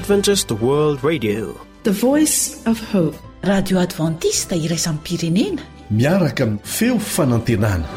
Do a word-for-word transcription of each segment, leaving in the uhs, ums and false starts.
Adventist World Radio, the voice of hope. Radio Adventista iraisam pirenena miaraka amin'ny feo fanantenana.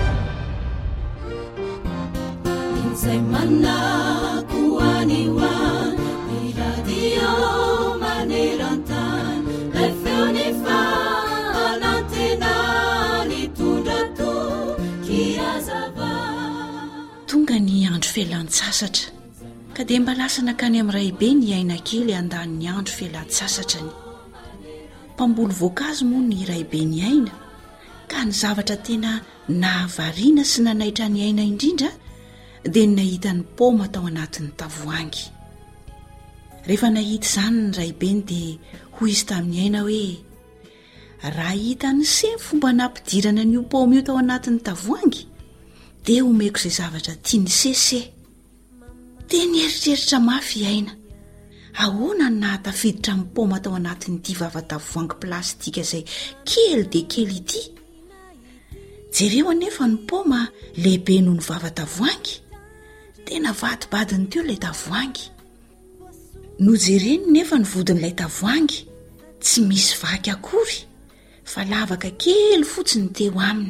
Tonga ny andro fialan-tsasatra ka dia mba lasa nakany amin'ny raibe ny aina kely andaniny andro fialan-tsasatrany. Mpamboly voankazo moa ny raibe ny aina ka ny zavatra tena nahavariana sy nanaitra ny aina indrindra dia nahita ny paoma tao anatin'ny tavoahangy. Rehefa nahita izany ny raibeny dia hoy izy tamin'ny aina hoe, raha hita ny semy fomba nampidirana n'io paoma io tao anatin'ny tavoahangy dia omeko izay zavatra tiany sese. Dia nieritreritra mafy aina, ahoana ny nahatafiditra amin'ny paoma tao anatin'ity vava-tavoahangy plastika izay kely dia kely ity? Jereo anefa ny paoma lehibe noho ny vava-tavoahangy, tena vatibadiny teo ilay tavoahangy. Nojereny nefa ny vodin'ilay tavoahangy, tsy misy vaky akory, fa lavaka kely fotsiny teo aminy.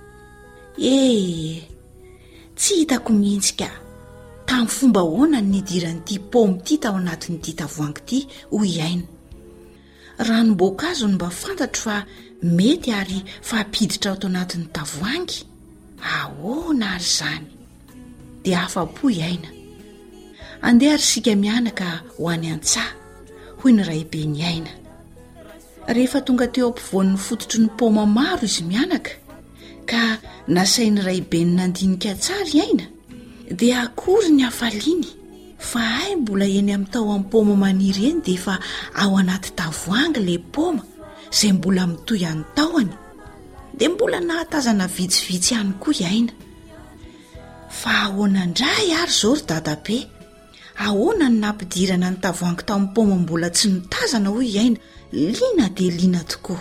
Eh, tsy hitako mihitsy ka tamin'ny fomba ahoana ny nidiran'ity paoma ity tao anatin'ity tavoahangy ity hoy aina. Ranom-boankazo no mba fantatro fa mety ary fampiditra ao anatin'ny tavoahangy. Ahoana ary izany? Dia afa-po aina. Andeha ary sika mianaka ho any an-tsaha, hoy ny raibe ny aina. Rehefa tonga teo ampovoan'ny fototry ny paoma maro izy mianaka, ka nasain'ny raibe ny nandinika tsara aina, dia akory ny hafaliany fa ay mbola eny amin'ny tao amin'ny paoma maniry eny dia efa ao anaty tavoahangy ilay paoma izay mbola mitoy any tahony, dia mbola nahatazana vitsivitsy ihany koa aina. Fa ahoana indray ary izao ry dadabe? Ahoana ny nampidirana ny tavoahangy tao amin'ny paoma mbola tsy nitazana hoy aina? Liana dia liana tokoa.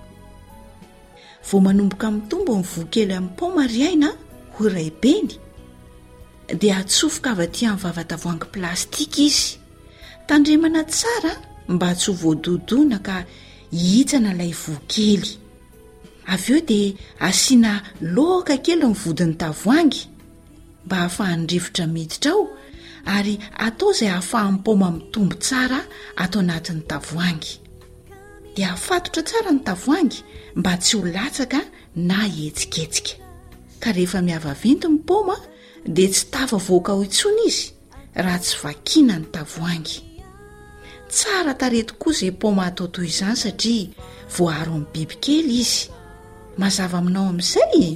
Vao manomboka mitombo ny voakely amin'ny paoma ry aina, hoy raibeny, dia atsofoka avy aty amin'ny vava-tavoahangy plastika izy, tandremana tsara mba tsy ho voadodoina ka hihitsana ilay voakely. Avy eo dia asiana loaka kely ny vodin'ny tavoahangy mba hahafahan'ny rivotra miditra ao, ary atao izay hahafahan'ny paoma mitombo tsara ato anatin'ny tavoahangy. Dia afatotra tsara ny tavoahangy mba tsy ho latsaka na hetsiketsika. Ka rehefa miavaventy ny paoma dia tsy tava voaka ho intsony izy raha tsy vakiana ny tavoahangy. Tsara tarehy tokoa izay paoma atao toy izany satria voaharo amin'ny bibikely izy. Mazava aminao amin'izay?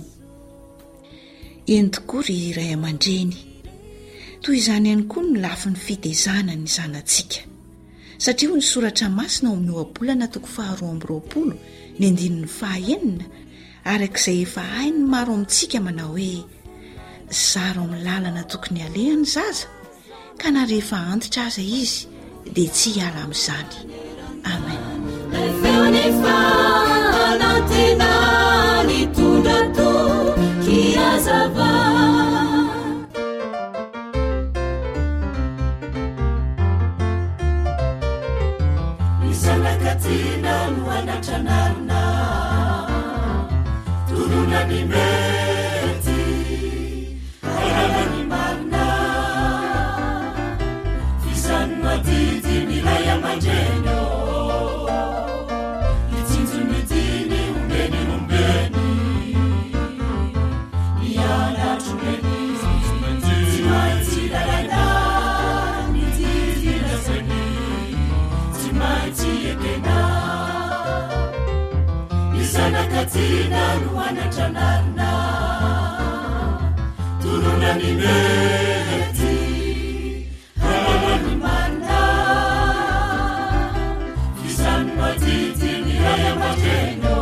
Eny tokoa ry iray aman-dreny. Toy izany ihany koa ny lafin'ny fitezana ny zanantsika. Satria ho ny soratra masina ao amin'ny ohabolana toko faharoa amby roapolo ny andinin'ny fahaenina, arak'izay efa hainy maro amintsika manao hoe, zaro amin'ny lalana tokony alehany zaza, ka na rehefa antitra aza izy dia tsy hiala amin'izany. Amen. Katina nuana chanarna turuna ni meti ayana ni marna fisan matiti milaya majenyo itinzu mitini umbeni umbeni yana tumeni timaiti darada mititi naseni timaiti yekena isana katina nuana chanarna turuna ni meti ayana ni marna fisan matiti milaya majenyo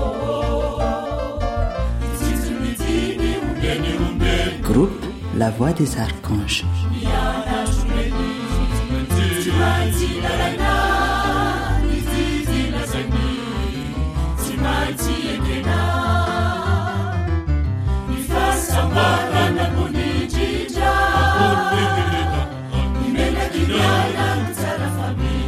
itinzu mitini umbeni umbeni. Groupe La Voix des Archanges. Família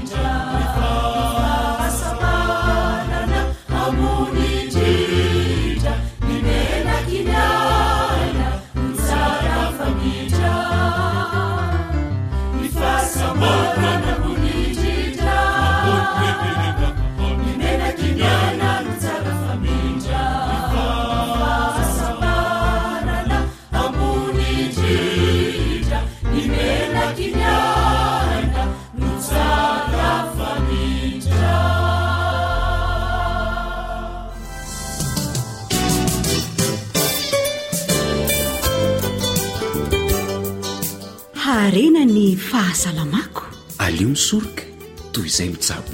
Tantarena ny fahasalamako. Alio misoroka toy izay mitsabo.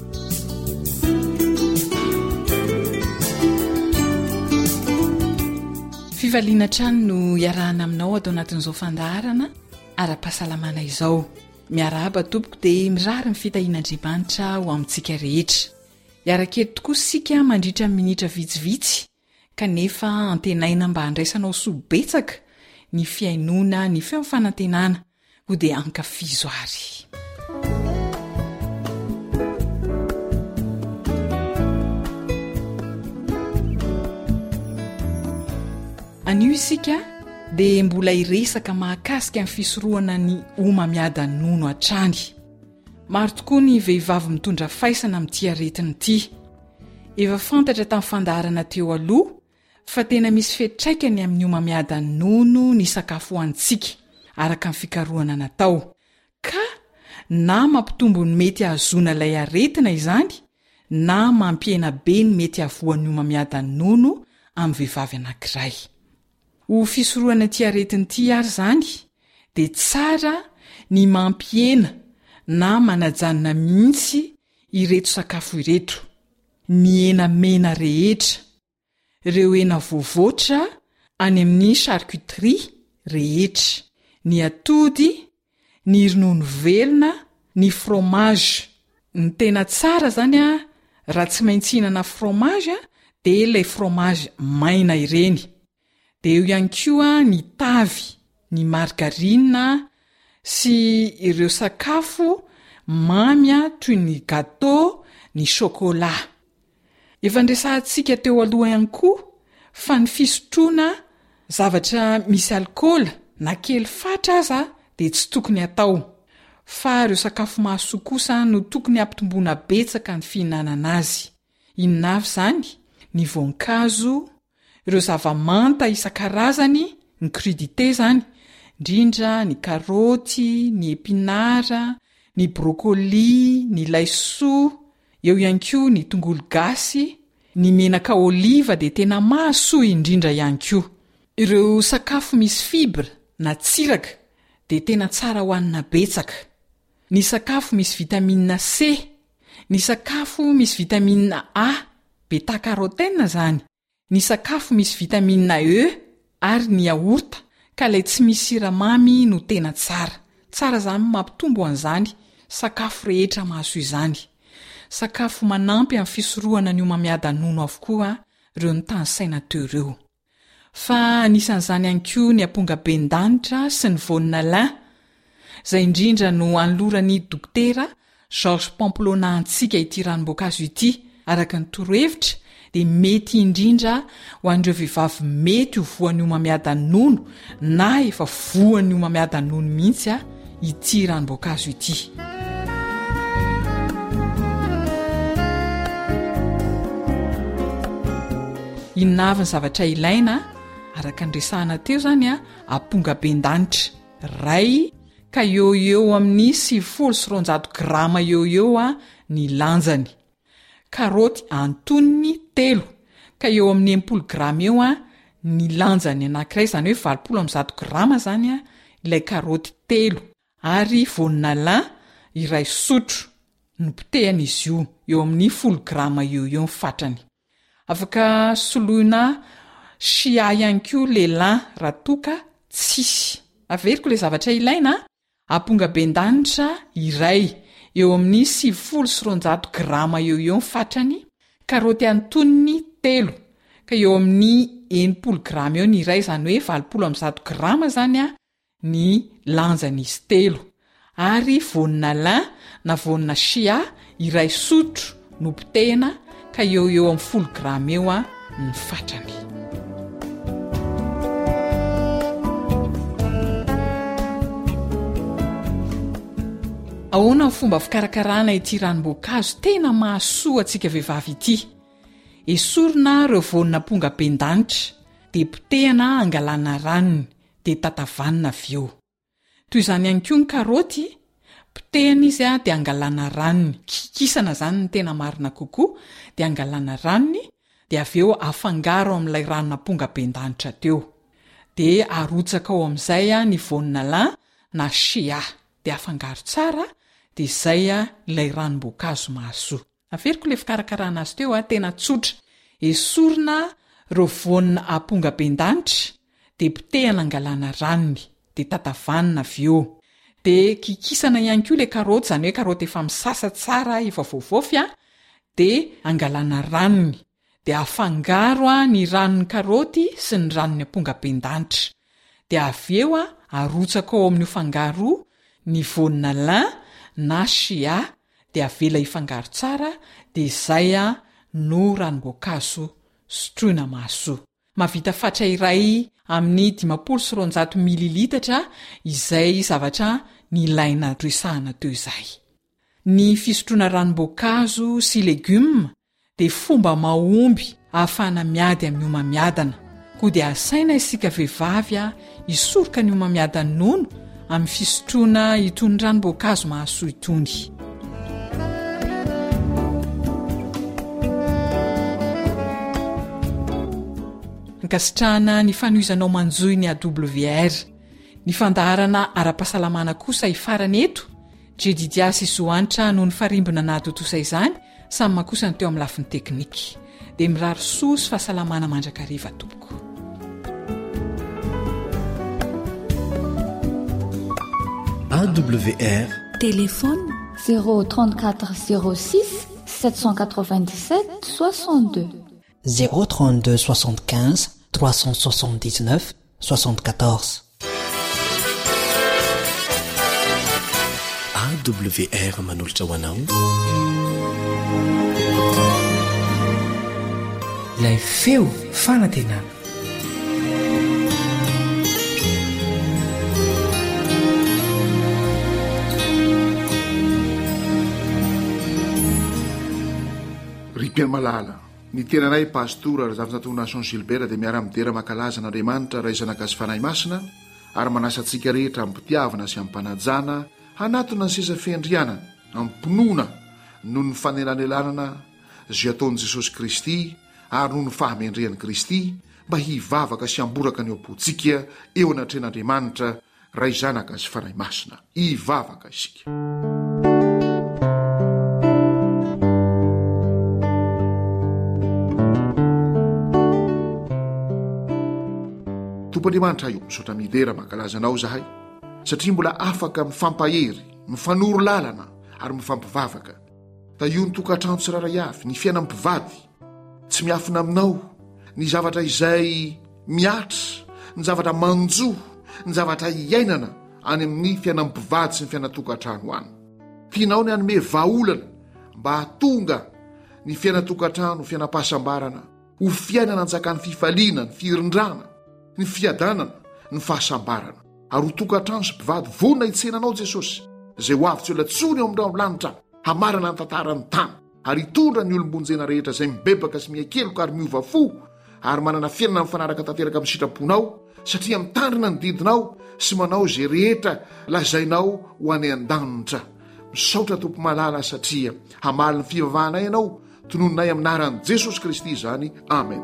Fivaliana trano no iarahana aminao atao anatin'izao fandaharana ara-pahasalamana izao. Miarahaba tompoko dia mirary ny fitahian'Andriamanitra ho amintsika rehetra. Iara-kely tokoa sika mandritra minitra vitsivitsy kanefa antenaina mba handraisanao soabetsaka ny fiainona ny fifanantenana ho dia ankafizo ary. Anio isika dia mbola iresaka mahakasika ny fisorohana ny oma miada nono hatrany. Maro tokoa ny vehivavy mitondra faisana amin'ity aretiny ity. Efa fantatra tamin'ny fandaharana teo aloha fa tena misy fetraikany amin'ny oma miada nono ny sakafo hoantsika araka ny fikarohana natao. Ka na mampitombo ny mety hahazoana ilay aretina izany na mampiena be ny mety havoan'ny oma miada nono amin'ny vehivavy anankiray. Ho fisorohana ity aretiny ity ary zany dia tsara ny mampiena na manajanona mihitsy ireto sakafo ireto. Ny hena mena rehetra, ireo hena voavoatra any amin'ny charcuterie rehetra, ny atody, ny ronono velona, ny fromage. Ny tena tsara zany a raha tsy maintsy hihinana fromage dia ilay fromage maina ireny. Dia eo ihany koa ny tavy, ny margarine sy ireo sakafo mamy toy ny gâteau, ny chocolat. Efa ndresantsika teo aloha ihany koa fa ny fisotroana zavatra misy alkôla na kely fatra aza dia tsy tokony atao. Fa ireo sakafo mahasoa kosa no tokony ampitomboana betsaka ny fihinanana azy. Inona avy zany? Ny voankazo, ireo zava-manta isan-karazany, ny crudité zany, indrindra ny karaoty, ny épinara, ny brocoli, ny laisoa, eo ihany koa ny tongolo gasy, ny menaka oliva dia tena mahasoa indrindra ihany koa. Ireo sakafo misy fibra na tsiraka dia tena tsara ho anina betsaka. Ny sakafo misy vitamine C, ny sakafo misy vitamine A, bêta-carotène zany, ny sakafo misy vitamine E ary ny yaourt ka ilay tsy misy siramamy no tena tsara. Tsara zany mampitombo an'izany sakafo rehetra mahasoa izany. Sakafo manampy amin'ny fisorohana ny oma miada nono avokoa ireo ny tanysaina teo ireo. Fa anisan'izany ihany koa ny ampongabendanitra sy ny voanina izay indrindra no anoloran'ny dokotera Georges Pamplona antsika ity ranom-boankazo ity araka ny torohevitra dia mety indrindra ho an'ireo vehivavy mety ho voan'ny oma miada nono na efa voan'ny oma miada nono mihitsy ity ranom-boankazo ity. Inona avy ny zavatra ilaina araka ndresahana teo zany a ampongabendanitra ray ka eo eo amin'ny sivifolo sy roanjato grama eo eo a ny lanjany. Karoty antoniny telo ka eo amin'ny enimpolo grama eo a ny lanjany anankiray, zany hoe valopolo amby zato grama zany a ilay karoty telo, ary voanina iray sotro no potehana izy io eo amin'ny folo grama eo eo ny fatrany. Afaka soloina chia ihany koa lelan raha toka tsisy. Averiko le zavatra ilaina: ampongabendanitra iray eo amin'ny sivifolo sy roanjato grama eo eo ny fatrany, karoty antoniny telo ka eo amin'ny enimpolo grama eo ny iray, zany hoe valopolo amby zato grama zany a ny lanjan'izy telo, ary voanina na voanina chia iray sotro no potehana ka eo eo amin'ny folo grama eo a ny fatrany. Ahoana ny fomba fikarakarana ity ranom-boankazo tena mahasoa antsika vehivavy ity? Esorina ireo voanina ampongabendanitra dia potehana angalana ranony dia tatavanina avy eo. Toy izany ihany koa ny karaoty, potehana izy a dia angalana ranony, kikisana zany ny tena marina kokoa, dia angalana ranony dia avy eo afangaro amin'ilay ranona ampongabendanitra teo. Dia arotsaka ao amin'izay a ny voanina na shia dia afangaro tsara dia izay a ilay ranom-boankazo mahasoa. Averiko ilay fikarakarana azy teo a tena tsotra. Esorina reo voanina amponga bendanitra dia potehana angalana ranony dia tatavanina avy eo. Dia kikisana ihany koa ilay karaoty, izany hoe karaoty efa misasa tsara efa voavofy a, dia angalana ranony dia afangaro a ny ranony karaoty sy ny ranony amponga bendanitra. Dia avy eo a arotsaka ao amin'ny fangaro ny voanina lin na chia dia avela ifangaro tsara dia izay a no ranom-boankazo sotroina mahasoa. Mavita fatra iray amin'ny dimampolo sy roanjato mililitatra izay zavatra ny ilaina resahana teo izay. Ny fisotroana ranom-boankazo sy legioma dia fomba mahomby ahafahana miady amin'ny homamiadana. Koa dia asaina isika vehivavy a hisoroka ny homamiadany nono amin'ny fisotroana itony ranom-boankazo mahasoa itony. Nkasitrahana ny fanohizanao manjoy ny A W R. Ny fandaharana ara-pahasalamana kosa ifarany eto, Jedidias Isoanitra no ny farimbona nahatotosa izany, samy makosany teo amin'ny lafiny teknika. Dia mirary soa sy fahasalamana mandrakariva tompoko. A W R Téléphone zéro trente-quatre zéro six sept cent quatre-vingt-dix-sept soixante-deux zéro trente-deux soixante-quinze trois cent soixante-dix-neuf soixante-quatorze. A W R manolotra ho anao ilay feo fanantenana. Ripian malala ny tenanay pastora Zavatatoa Nason Gilbert dia miara-midera makalaza n'Andriamanitra ray zanaka sy fanahy masina ary manasa antsika rehetra ampitiavana sy ampanajana hanatona ny seza fiandrianana ampinoana noho ny fanelanelanana zay ataon'i Jesosy Kristy ary noho ny fahamendrehan'i Kristy mba hivavaka sy amboraka ny opotsika eo anatren'Andriamanitra ray zanaka sy fanahy masina. Hivavaka isika. Tompoandriamanitra io misaotra midera mankalazanao zahay satria mbola afaka mifampahery, mifanoro lalana ary mifampivavaka. Da io ny tokantrano tsiraray avy, ny fiainam-pivady tsy miafina aminao, ny zavatra izay miatra, ny zavatra manjoa, ny zavatra iainana any amin'ny fiainam-pivady sy ny fiainatokantrano any. Tianao ny anome vahaolana mba hatonga ny fiainatokantrano, fiainam-pahasambarana ho fiainana anjakan'ny fifaliana, ny firindrana, ny fiadanana, ny fahasambarana. Ary ho tokantrano sy mpivady vonina hitsenanao Jesosy zay ho avy tsy latsony eo amin'ny lanitra hamarana ny tantarany tany ary hitondra ny olombonjena rehetra izay mibebaka sy miakeloka ary miova fo ary manana fiainana mifanaraka tanteraka amin'ny sitraponao satria mitandrina ny didinao sy manao zay rehetra lazainao ho any an-danitra. Misaotra tompo malala satria hamaly ny fivavahanay ianao tonononay aminaran'i Jesosy Kristy izany. Amen.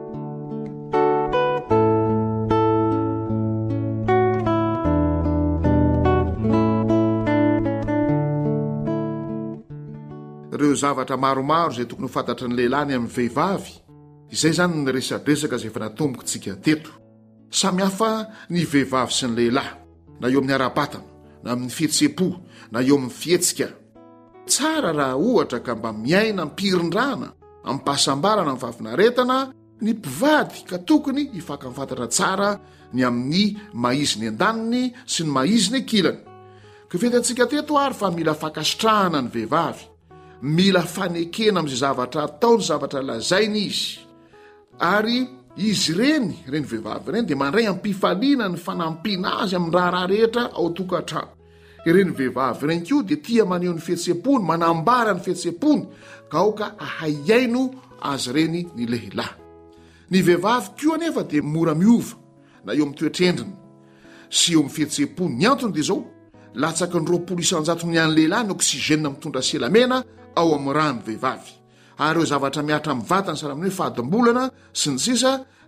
Ireo zavatra maromaro izay tokony ho fantatry ny lehilahy ny amin'ny vehivavy, izay zany ny resadresaka izay efa natombokontsika teto. Samy hafa ny vehivavy sy ny lehilahy, na eo amin'ny ara-batana, na amin'ny fihetsepo, na eo amin'ny fihetsika. Tsara raha ohatra ka mba miaina ampirindrana, ampahasambarana, am'fahafinaretana ny mpivady ka tokony hifankafantatra tsara ny amin'ny maiziny an-daniny sy ny maiziny ankilany. Kofetantsika teto ary fa mila fankasitrahana ny vehivavy, mila fanekena amin'izay zavatra ataony, zavatra lazainy izy. Ary izy reny, reny vehivavy reny dia mandray ampifaliana ny fanampiana azy amin'ny raharaha rehetra ao tokantrano. Ireny vehivavy reny koa dia tia maneho ny fihetseham-pony, manambara ny fihetseham-pony ka aoka ahaiaino azy reny ny lehilahy. Ny vehivavy koa anefa dia mora miova na eo amin'ny toetrendriny sy eo amin'ny fihetseham-pony. Ny antony dia zao, latsaky ny roapolo isanjato ny an'ny lehilahy ny oksizena mitondra selamena ao amin'ny rano vehivavy. Ary eo zavatra miatra amin'ny vatany saraminy hoe fahadimbolana sy ny sisa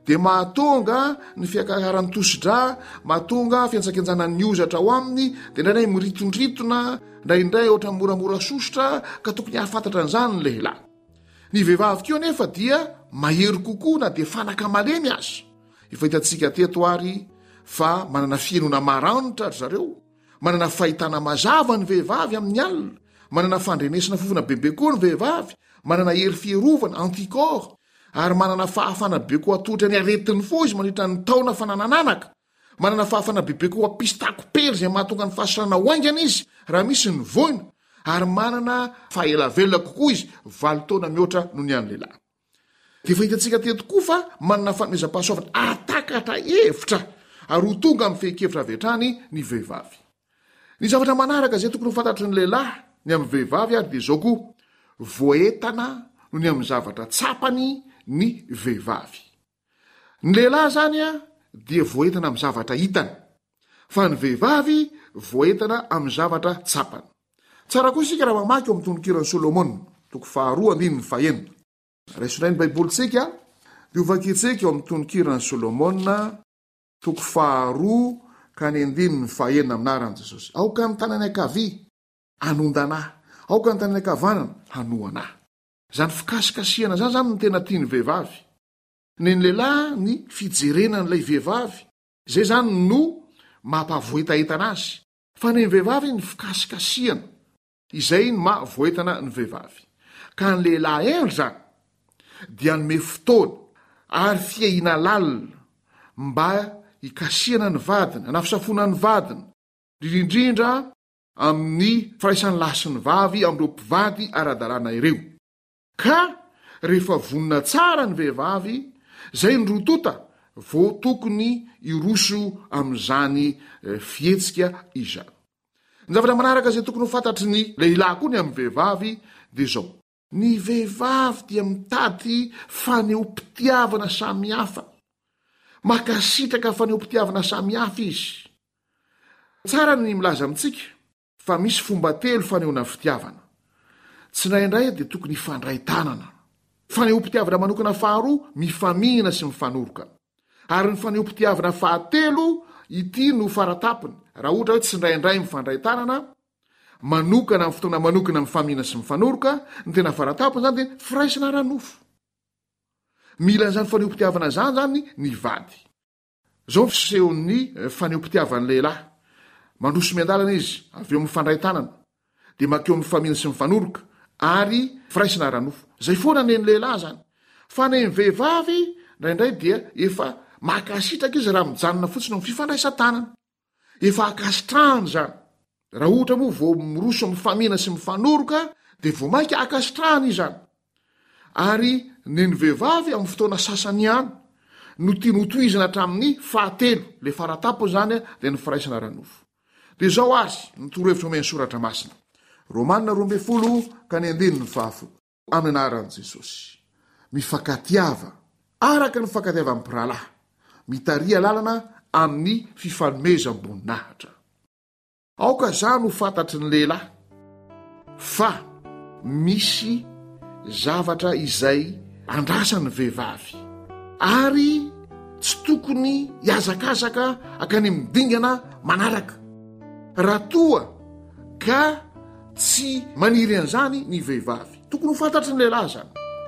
dia mahatonga ny fiakaran'ny tosidra, mahatonga fiantsakenjanan'ny ozatra ao aminy, dia indraindray miritondritona, indraindray ohatra moramora sosotra ka tokony hahafantatra an'izany ny lehilahy. Ny vehivavy keo nefa dia mahery kokoa na dia fanaka malemy azy. Efa hitantsika teto ary fa manana fienona maranitra ry zareo, manana fahitana mazava ny vehivavy amin'ny alina, manana fandrenesana fofona bebe koa ny vehivavy, manana hery fierovana antikor, ary manana fahafana be koa atotry ny aretin'ny fo izy mandritra ny taona fananananaka, manana fahafana bebe koa apistakopery izay mahatonga ny fahasarana oaingana izy raha misy ny voina, ary manana fahelavelona kokoa izy valo taona mihoatra noho ny an'ny lehilahy. Dia fa hitantsika teto koa fa manana fanomezam-pahasoavana atakatra hevitra ary ho tonga amin'ny fehi-kevitra avy hatrany ny vehivavy. Ny zavatra manaraka izay tokony ho fantatry ny lehilahy ny amin'ny vehivavy ary dia izao koa: voentana no ny amin'ny zavatra tsapany ny vehivavy. Ny lehilahy zany a dia voentana amin'ny zavatra hitany, fa ny vehivavy voentana amin'ny zavatra tsapany. Tsara koa isika raha mamaky eo amin'ny tonokiran'ny Solomona, toko faharoa andininy fahaenina. Raisonay ny baibolitsika dia ovakitsika eo amin'ny tonokiran'ny Solomona, toko faharoa ka ny andininy fahaenina aminaran'i Jesosy. Aoka ny tanany ankavia hanondanahy, aoka ny tanany ankavanana hanoanahy. Zany fikasikasiana zany zany ny tena tiany vehivavy. Ny lehilahy ny fijerenan'ilay vehivavy, zay zany no mampavoetahetana azy. Fa ny vehivavy ny fikasikasiana, izay ny mahavoetana ny vehivavy. Ka ny lehilahy endry zany dia nome fotoana ary fiaina lalina mba hikasiana ny vadina, hanafisafona ny vadina, indrindrindra amin'ny firaisan'ny lahy sy ny vavy amin'ireo mpivady ara-dalàna ireo. Ka rehefa vonina tsara ny vehivavy, zay ny rotota vo tokony iroso amin'izany fihetsika izany. Ny zavatra manaraka izay tokony ho fantatry ny lehilahy koa ny amin'ny vehivavy dia izao: ny vehivavy dia mitady faneom-pitiavana samihafa, makasitraka faneom-pitiavana samihafa izy. Tsara ny milaza amintsika fa misy fomba telo fanehoana fitiavana. Tsy naindray dia tokony hifandray tanana. Faneho-pitiavana manokana faharoa, mifamihina sy mifanoroka. Ary ny faneho-pitiavana fahatelo, ity no faratapony. Raha ohatra hoe tsy indraindray mifandray tanana, manokana amin'ny fotoana manokana mifamihina sy mifanoroka, ny tena faratapony zany dia firaisana ranofo. Mila an'izany faneho-pitiavana zany zany ny vady. Zao fisehon'ny faneho-pitiavan'ny lehilahy. Mandroso miandalana izy, avy eo mifandray tanana, dia makeo mifamihina sy mifanoroka, ary firaisana ranofo. Zay foana ny lehilahy zany. Fa ny vehivavy indraindray dia efa makasitraka izy raha mijanona fotsiny amin'ny fifandraisan-tanana. Efa akasitrahany zany. Raha ohatra moa vao miroso mifamihina sy mifanoroka, dia vao mainka akasitrahany izany. Ary ny vehivavy amin'ny fotoana sasany ihany no tinotoizana hatramin'ny fahatelo, le faratapony zany dia ny firaisana ranofo. Dia zao azy ny torohevitra omeny soratra masina. Romanina roa ambin'ny folo ka ny andininy fahafolo. Amin'ny anaran'i Jesosy. Mifankatiava araka ny fankatiavan'ny mpiralahy, mitaria lalana amin'ny fifanomezam-boninahitra. Aoka zany ho fantatry ny lehilahy fa misy zavatra izay andrasan'ny vehivavy, ary tsy tokony hiazakazaka akany midingana manaraka. Raha toa ka tsy maniry an'izany ny vehivavy, tokony ho fantatry ny lehilahy zany.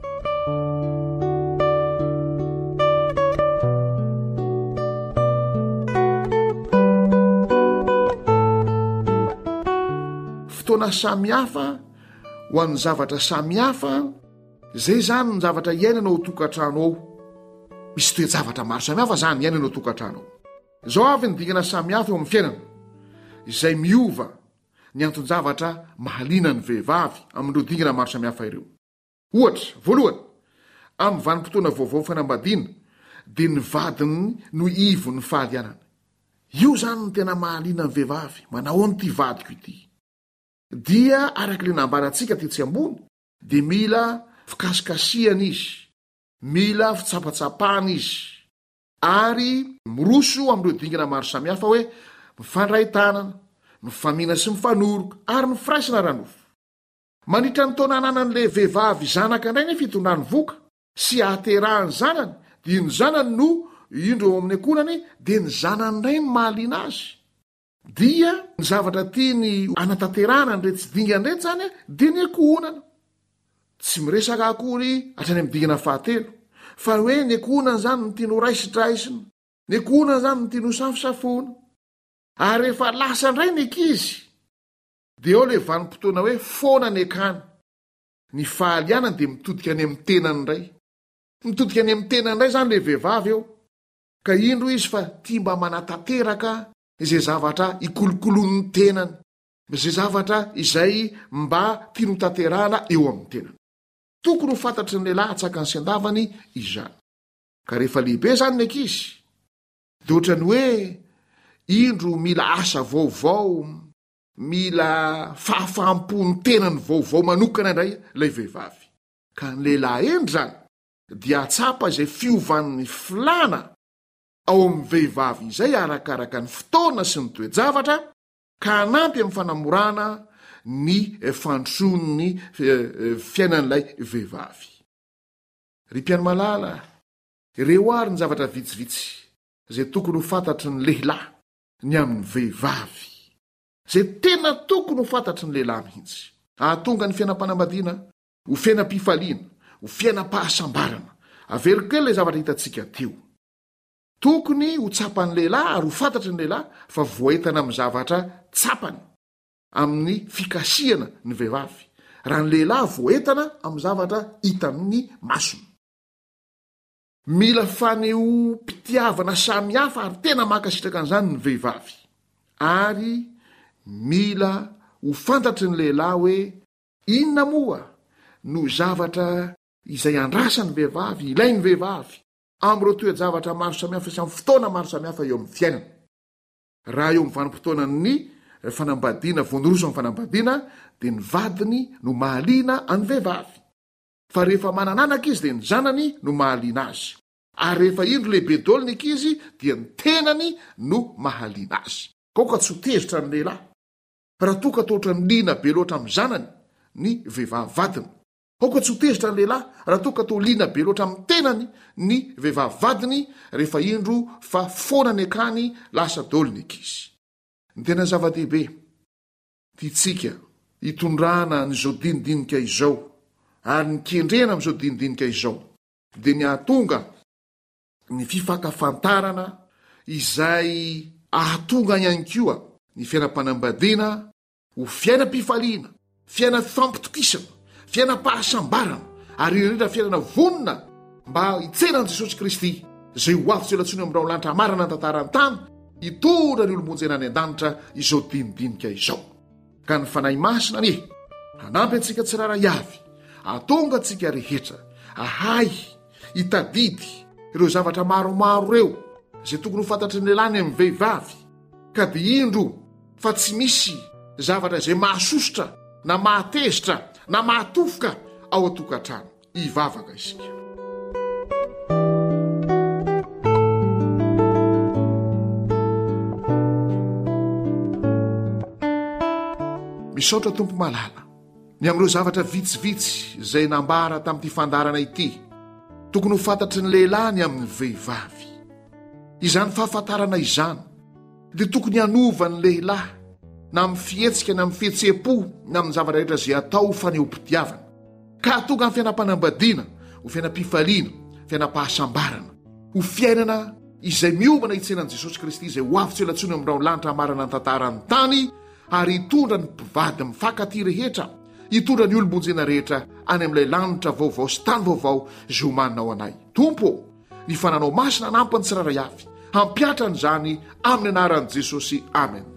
Fotoana samihafa ho an'ny zavatra samihafa, zay zany ny zavatra iainana ao tokantrano ao. Misy toe-javatra maro samihafa zany iainana ao tokantrano ao. Zao avy ny dingana samihafa eo amin'ny fiainana, izay miova ny anton-javatra mahaliana ny vehivavy amin'ireo dingana maro samihafa ireo. Ohatra, voalohany, amin'ny vanim-potoana vaovao fanambadiana, dia ny vadiny no ivo ny fahalianana. Io zany ny tena mahaliana ny vehivavy. Manao ny ty vadiko ity. Dia araka le nambarantsika tetsy ambony, dia mila fikasikasiana izy, mila fitsapatsapahana izy, ary miroso amin'ireo dingana maro samihafa hoe mifandray tanana, mifamihina sy mifanoroka, ary mifiraisana ranofo. Manitra ny taona ananan'le vehivavy zanaka indray ny fitondrany voka sy ahaterahany zanany, dia ny zanany no indro eo amin'ny ankonany dia ny zanany ray ny mahaliana azy. Dia ny zavatra tiany anatanterana ny retsy dingany rery zany dia ny ankohonana. Tsy miresaka akory hatrany amin'ny dingana fahatelo fa hoe ny ankohonana zany ny tiany ho raisidraisina, ny ankohonana zany ny tiany ho safosafona. Ary rehefa lasa ndray ny ankizy dia ao le vanim-potoana hoe foana ny akany. Ny fahalianany dia mitodika any amin'ny tenany indray. Mitodika any amin'ny tenany indray zany le vehivavy eo. Ka indro izy fa tia mba manatanteraka izay zavatra ikolokoloan'ny tenany, izay zavatra izay mba tiany ho tanterahana eo amin'ny tenany. Tokony ho fantatry ny lehilahy atsaka ny siandavany izany. Ka rehefa lehibe zany ny ankizy dia ohatrany hoe indro mila asa vaovao, mila fahafahampon'ny tenany vaovao manokana indray ilay vehivavy. Ka ny lehilahy endry zany dia atsapa izay fiovan'ny filana ao amin'ny vehivavy izay arakaraka ny fotoana sy ny toe-javatra, ka anampy amin'ny fanamorana ny fandrosoan'ny fiainan'ilay vehivavy. Ry mpiany malala, ireo ary ny zavatra vitsivitsy izay tokony ho fantatry ny lehilahy ny amin'ny vehivavy, izay tena tokony ho fantatry ny lehilahy mihitsy. Ahatonga ny fiainam-panambadiana ho fiainam-pifaliana, ho fiainam-pahasambarana. Averiko ilay zavatra hitantsika teo. Tokony ho tsapan'ny lehilahy ary ho fantatry ny lehilahy fa voaentana amin'ny zavatra tsapany amin'ny fikasiana ny vehivavy, raha ny lehilahy voaentana amin'ny zavatra hita amin'ny masony. Mila faneho-pitiavana samihafa ary tena mankasitraka an'izany ny vehivavy. Ary mila ho fantatry ny lehilahy hoe inona moa no zavatra izay andrasany vehivavy, ilainy vehivavy amin'ireo toe-javatra maro samihafa sy amin'ny fotoana maro samihafa eo amin'ny fiainana. Raha eo amin'ny vanim-potoana ny fanambadiana, vonoroso amin'ny fanambadiana, dia ny vadiny no mahaliana any vehivavy. Fa rehefa manananaka izy dia ny zanany no mahaliana azy. Ary rehefa indro lehibe daholo ny ankizy dia ny tenany no mahaliana azy. Koka tsy ho tezitra ny lehilahy raha toa ka toatra ny liana be loatra amin'ny zanany ny vehivavy vadiny. Koka tsy ho tezitra ny lehilahy raha toa ka toa liana be loatra amin'ny tenany ny vehivavy vadiny rehefa indro fa foana ny akany lasa daholo ny ankizy. Ny tena zava-dehibe tiantsika hitondrana n'izao dinidinika izao ary ny kendrena amin'izao dinidinika izao dia ny ahatonga ny fifakafantarana izay ahatonga ihany koa ny fiainam-panambadiana ho fiainam-pifaliana, fiaina fifampitokisana, fiainam-pahasambarana ary indrindra fiainana vonona mba hitsenan'i Jesosy Kristy izay ho avy tsy elatsony amin'irao lanitra marana ny tantarany tany hitondra ny olomonjena any an-danitra izao dinidinika izao. Ka ny fanahy masina anie hanampy antsika tsiraray avy, ahatonga antsika rehetra ahay hitadidy ireo zavatra maromaro ireo izay tokony ho fantatry ny lehilahy amin'ny vehivavy, ka dia indro fa tsy misy zavatra izay mahasositra na mahatezitra na mahatofoka ao an-tokantrano. Hivavaka isika. Misaotra tompo malala ny amin'ireo zavatra vitsivitsy izay nambara tamin'ity fandarana ity. Tokony ho fantatry ny lehilahy ny amin'ny vehivavy. Izany fahafantarana izany dia tokony hanova ny lehilahy na amin'ny fihetsika na amin'ny fihetse-po na amin'ny zavatra rehetra izay atao faneho-pitiavana, ka hatonga amin'ny fiainam-panambadiana ho fiainam-pifaliana, fiainam-pahasambarana, ho fiainana izay miomana hitsenan'i Jesosy Kristy izay ho avy tsy elatsony amin'irao lanitra marana ny tantarany tany, ary hitondra ny mpivady mifankaty rehetra, hitondra ny olombonjena rehetra any amin'ilay lanitra vaovao sy tany vaovao izay omanina ao anay. Tompo, ny fananao masina nampany tsiraray avy, hampiatra an'izany amin'ny anaran'i Jesosy. Amen.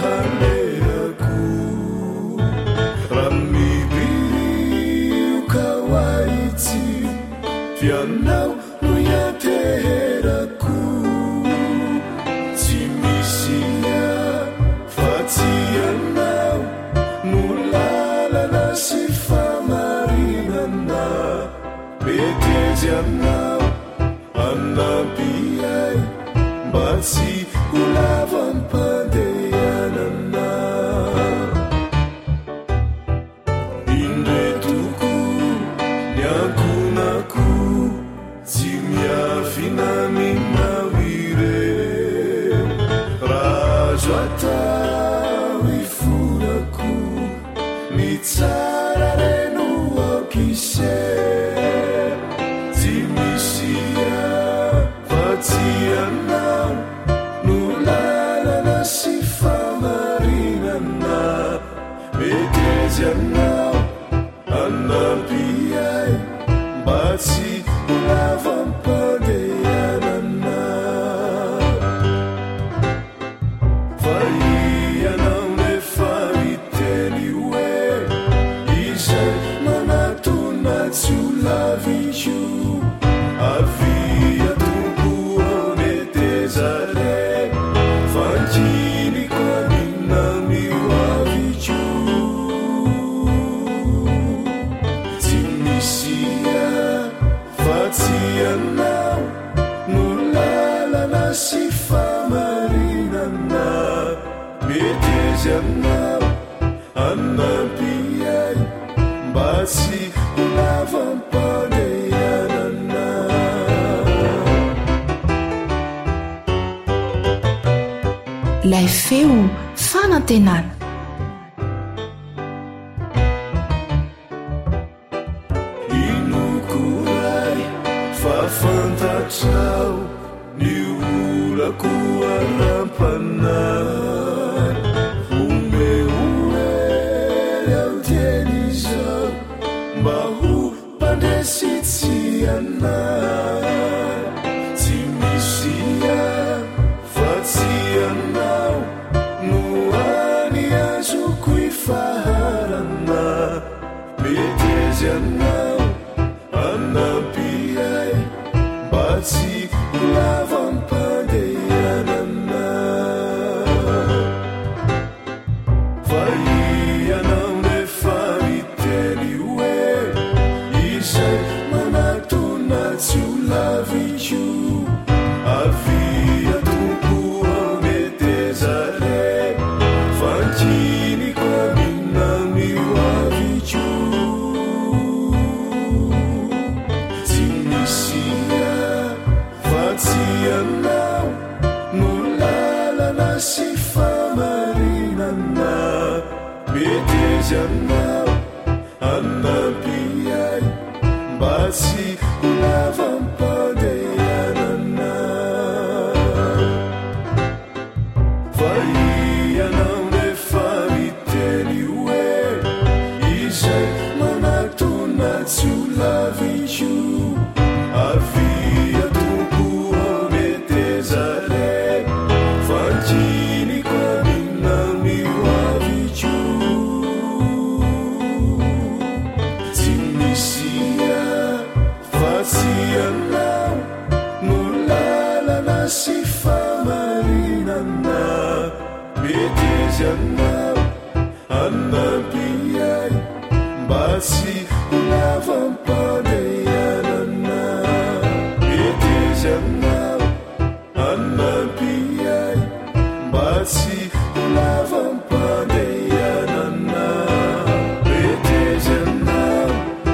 Ramibiri mekezianao anapiay mba tsy holavampandehanana indre toko ny ankonako tsy miafinanina ire razo atao ifonako ny tsara reno akise tsy misia fa tsy anao no lalana sy famarinana mekezy anao anapiay mba tsy holavampandehanana fa ianao nefa miteny hoe izay manatona tsy holavitro avia tompo ane tezare fankiniko aminami hoavitro tsy misia fa tsy anao no lalana sy famarinana mekezy anao anapiay mba tsy holavampandehanana lay feo fanantenana inokoray fafantatrao ny olako arampana omeoely ao tieny zao mba ho mpandresitsy anay tsy misia fa tsy anao no any azoko ifaharana mekezy anao anapiay mba tsy holavampandehanana fa ianao nefa miteny hoe izay manatona tsy holavitro avia tompo ane tezare fankiniko aminami hoavitro tsy misia fa tsy anao no lalana sy famarinana mekezy anao anapiay mba tsy holavampandehanana fa ianao nefa miteny hoe izay manatona tsy holavitro avia tompo ane tezare fankiniko aminami hoavitro tsy misia fa tsy anao no lalana sy famarinana mekezy anao anapiay mba tsy holavampandehanana mekezy anao anapiay mba tsy holavampandehanana mekezy anao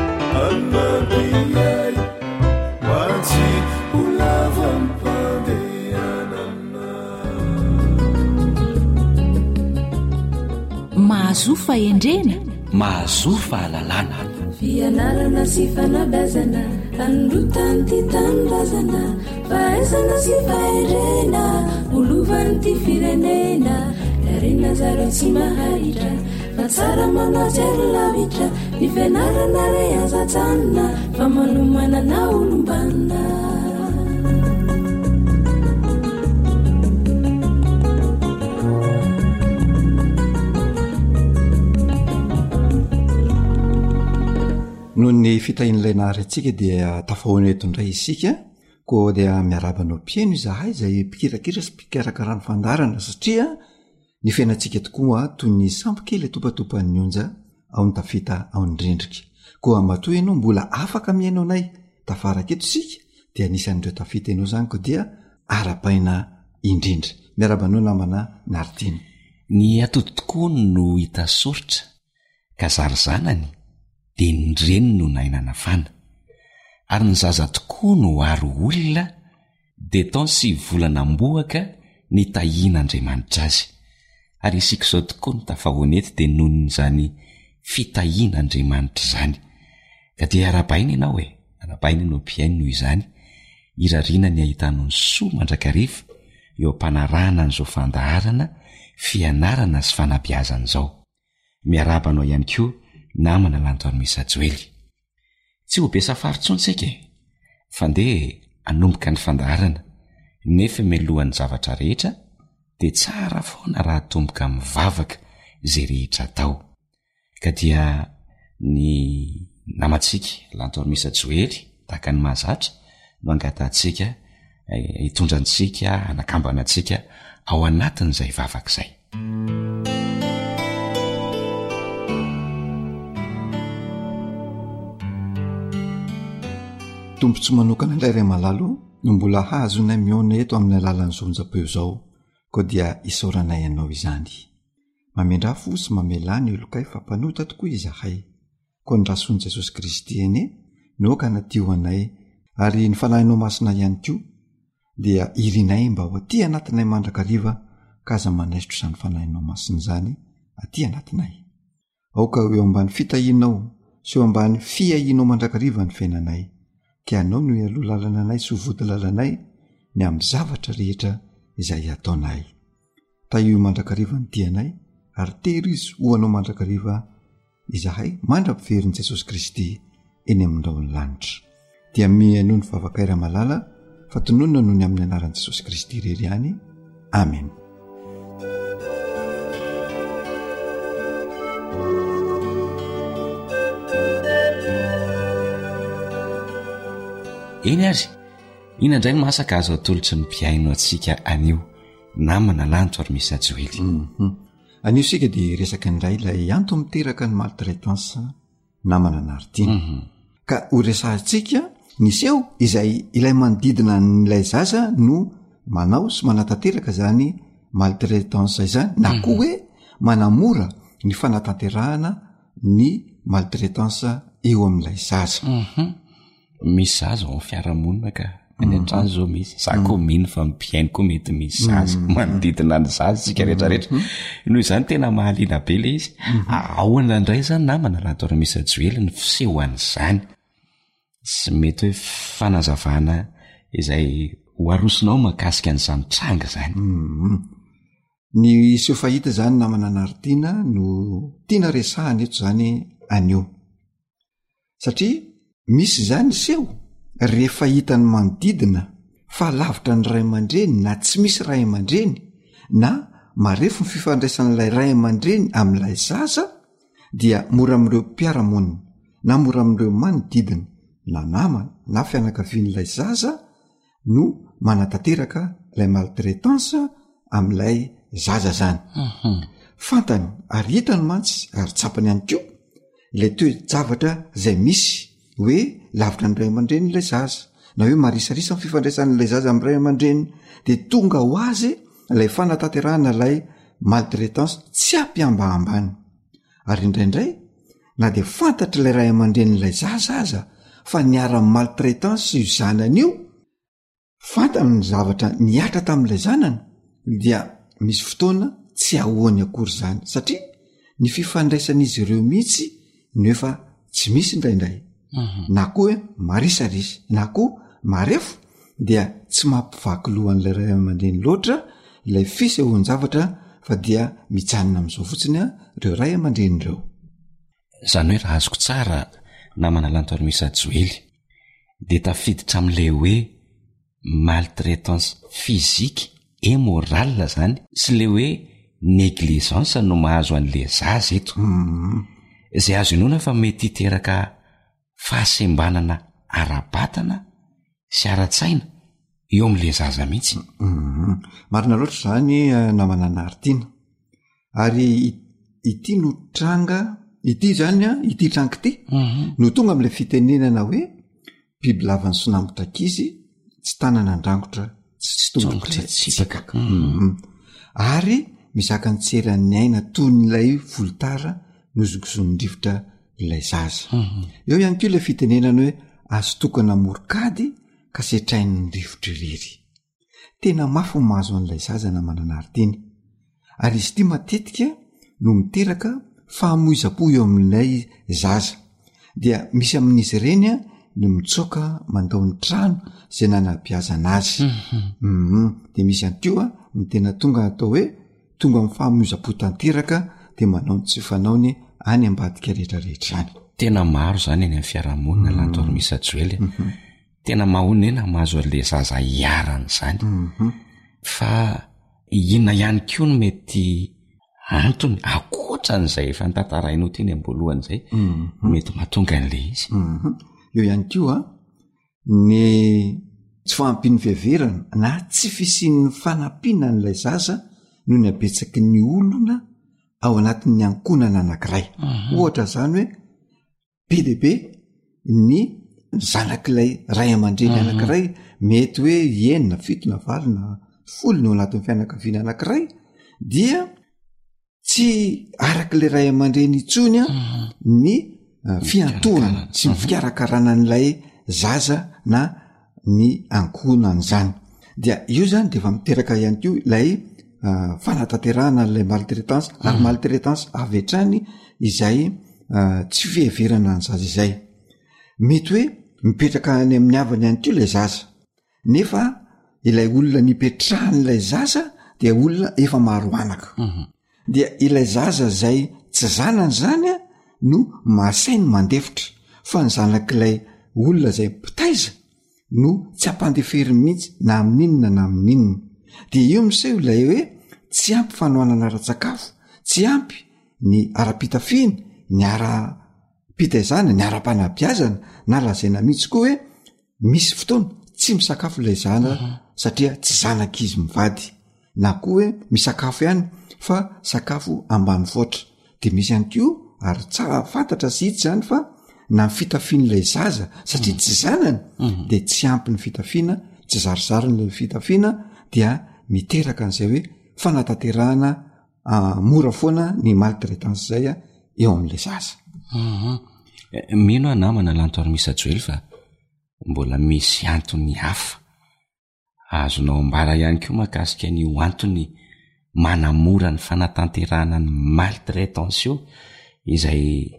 anapiay mba tsy holavampandehanana mahazo fahendrena mahazo fahalalana fianarana sy fanabazana androtany ty tanindrazana fahaizana sy fahendrena olovany ty firenena darena zareo tsy mahahitra fa tsara manajery lavitra ny fianarana re azatsanina fa manomanana olombanina noho ny fitahin'ilay nahary atsika dia tafahoana eto indray isika ko dia miarabanao mpieno izahay izay mpikirakira sy mpikarakara ny fandarana satria ny fiainantsika tokoa toy ny sampokely topatopan'ny onja ao ny tafita ao ny rindrika koa matoa ianao mbola afaka miaino anay tafaraketo sika dia anisan'ireo tafitenao zany ko dia ara-paina indrindra. Miarabanao namana Nardina. Ny atody tokoa no hita soritra ka zaryzanany dia ny reny no nainana fana ary ny zaza tokoa no aro olona dia taony sy volana mboaka ny tahian'Andriamanitra azy ary isika izao tokoa ny tafahoneto dia nohon' izany fitahian'Andriamanitra izany ka dia arabaina ianao e arabaina ianao mpiaino noho izany irariana ny ahitanao ny soa mandrakariva eo ampanarahana n'izao fandaharana fianarana sy fanabeazana izao. Miarabanao ihany koa namana Lantoany Misa Joely. Tsy ho be safarintsony tsika fa ndeha anomboka ny fandaharana nefa milohan'ny zavatra rehetra dia tsara foana raha tomboka mivavaka izay rehetra atao. Ka dia ny namantsika Lantoany Misa Joely tahaka ny mahazatra no angatantsika hitondrantsika anakambanantsika ao anatin'izay vavaka izay. Tompontsy manokana indray ray malalo no mbola hazonay miona eto amin'ny alalan'ny zonjam-peo izao ko dia isaoranay ianao izany. Mamendrafo sy mamelany olokay fa mpanota tokoa izahay ko ny rasoan'i Jesosy Kristy eny noka natio anay ary ny fanahinao masina ihany koa dia irinay mba ho aty anatinay mandrakariva ka aza manaisitro izany fanahinao masina izany aty anatinay. Aoka eo ambany fitahianao sy eo ambany fiahianao mandrakariva ny fiainanay ka anao no ialoha lalana anay sy ho vody lalanay ny amin'ny zavatra rehetra izay ataonay. Tahio mandrakariva ny tianay ary tehirizy ho anao mandrakariva izahay mandra-piverin'i Jesosy Kristy eny amin'irao lanitra. Dia mihaino ny vavakaira malala fa tononona noho ny amin'ny anaran'i Jesosy Kristy irery ihany. Amen. Eny azy, inandray ny mahasaka azo atolotsy ny mpiaino atsika anio namana Lantoany Misa Joely. Mhm. Anio sika dia resaka indray ilay anto miteraka ny maltraitance namana Nardina. Mhm. Ka ho resahantsika niseho izay ilay manodidina n'ilay zaza no manao sy manatanteraka zany maltraitance izany na koa hoe manamora ny fanatanterahana ny maltraitance eo amin'ilay zaza. Mhm. Misy zaza ao fiarahamonina ka any an-trano zao misy za koa mino fa mpiaino koa mety misy zaza manodidina ny zaza tsika rehetrarehetra noho izany tena mahaliana be le izy. Ahoana indray zany namana Lantoany Misa Joely ny fisehoan'izany sy mety hoe fanazavana izay ho arosinao makasika an'izany tranga zany. Ny iseho fahita zany namana Nardina no tiana resahana eto zany anio satria misy zany iseho rehefa hitany manodidina fa lavitra ny ray aman-dreny na tsy misy ray aman-dreny na marefo ny fifandraisan'ilay ray aman-dreny amin'ilay zaza dia mora amin'ireo mpiaramonina na mora amin'ireo manodidina na namana na fianakavian'ilay zaza no manatanteraka ilay maltraitance amin'ilay zaza zany. Fantany ary hitany mantsy ary tsapany ihany koa ilay toe-javatra izay misy hoe lavitra ny ray aman-dreny ilay zaza na hoe marisarisa ny fifandraisan'ilay zaza amin'ny ray aman-dreny dia tonga ho azy ilay fanatanterahana ilay maltraitance tsy ampiambahambany. Ary indraindray na dia fantatra ilay ray aman-dreny ilay zaza aza fa niara-ny maltraitance io zanany io fantany ny zavatra niatra tamin'ilay zanany dia misy fotoana tsy ahoany akory zany satria ny fifandraisan'izy ireo mihitsy no efa tsy misy indraindray. Na koa hoe marisarisa na koa marefo dia tsy mampivaky lohan'ilay ray aman-dreny loatra ilay fisehoan-javatra fa dia mijanona amin'izao fotsiny ireo ray aman-dreny ireo. Zany hoe raha azoko tsara namana Lantoany Misa Joely dia tafiditra amin'ilay hoe maltraitance physique et morale zany sy le hoe négligence no mahazo an'ilay zaza eto. Izay azo inona fa mety hiteraka fahasembanana ara-batana sy ara-tsaina eo amin'ilay zaza mihitsy. Marina loatra zany namana Nardina ary ity no tranga ity zany ity tranga ity no tonga amin'ilay fitenenana hoe biby lavany sonambotrakizy tsy tanana andrangotra tsy tongotretsipaka ary mizaka ny tseran'ny aina toy n'ilay volotara nozogozon'ny rivotra ilay zaza eo ihany koa ilay fitenenana hoe azo tokana morokady ka setrain'ny rivotra irery tena mafy mahazo an'ilay zaza na manana aritiny ary izy ity matetika no miteraka fahamoiza-po eo amin'ilay zaza dia misy amin'izy ireny a no mitsoka mandao ny trano zay nanabiazana azy mm-hmm. de misy ihany koa ny tena tonga atao hoe tonga amin'ny fahamoiza-po tanteraka de manao ny tsy fanaony any ambadika rehetrarehetra any tena maro zany eny amin'ny fiarahamonina mm-hmm. lantor misa joely mm-hmm. tena mahony ena mahazo an'le zaza iarany zany mm-hmm. fa inona ihany koa no mety antony akoatran'izay efa nitantarainao teny ambolohan'izay mm-hmm. mety mahatonga an'le izy mm-hmm. eo ihany koa ny tsy fahampiny fiheverana na tsy fisian'ny fanampiana n'ilay zaza no ny abetsaky ny olona ao anatin'ny ankonana anankiray mm-hmm. ohatra zany hoe be de be ny zanak'ilay ray aman-dreny mm-hmm. anankiray mety hoe enina fitona valona folo no anatin'ny fianakaviana anankiray dia tsy arak'ilay ray aman-dreny itsony a mm-hmm. ny uh, fiantohana sy ny fikarakarana n'ilay zaza na ny ankonana zany dia io zany de efa miteraka ihany koa ilay uh, fanatanterahana n'ilay maltraitance mm-hmm. ary maltraitance avy hatrany izay uh, tsy fiheverana ny zaza izay mety hoe mipetraka any amin'ny havany ihany koa ilay zaza nefa ilay olona nipetrahan'ilay zaza dia olona efa maro anaka mm-hmm. dia ilay zaza zay tsy zanany zany a no mahasainy mandefitra fa ny zanak'ilay olona zay mpitaiza no tsy ampandefery mihitsy na amin'inona na amin'inona dia io miseho ilay hoe tsy ampy fanohanana ara-tsakafo tsy ampy ny ara-pitafiny ny ara-pitaizana ny ara-panabiazana na lazaina mihitsy koa hoe misy fotoana tsy misakafo ilay zana mm-hmm. satria tsy zanak'izy mivady na koa hoe misakafo ihany fa sakafo ambany voatra de misy ihany koa ary tsara fantatra sy hitsy zany fa na ny fitafian'ilay zaza satria tsy zanany mm-hmm. de tsy ampy ny fitafiana tsy zarizary n'ilay fitafiana dia miteraka an'izay hoe fanatanterahana uh, mora foana ny maltraitance zay a eo amin'ilay zaza mm-hmm. mino anamana lantoary misa joely fa mbola misy antony hafa azonao ambara ihany koa makasika ny antony manamora ny fanatanterahana ny maltraitance izay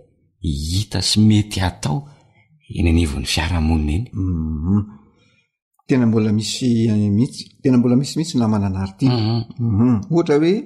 hita sy mety atao eny anivon'ny fiarahamonina eny mm-hmm. tena mbola misy mihitsy tena mbola misy mihitsy na manana aritiana mm-hmm. mm-hmm. ohatra hoe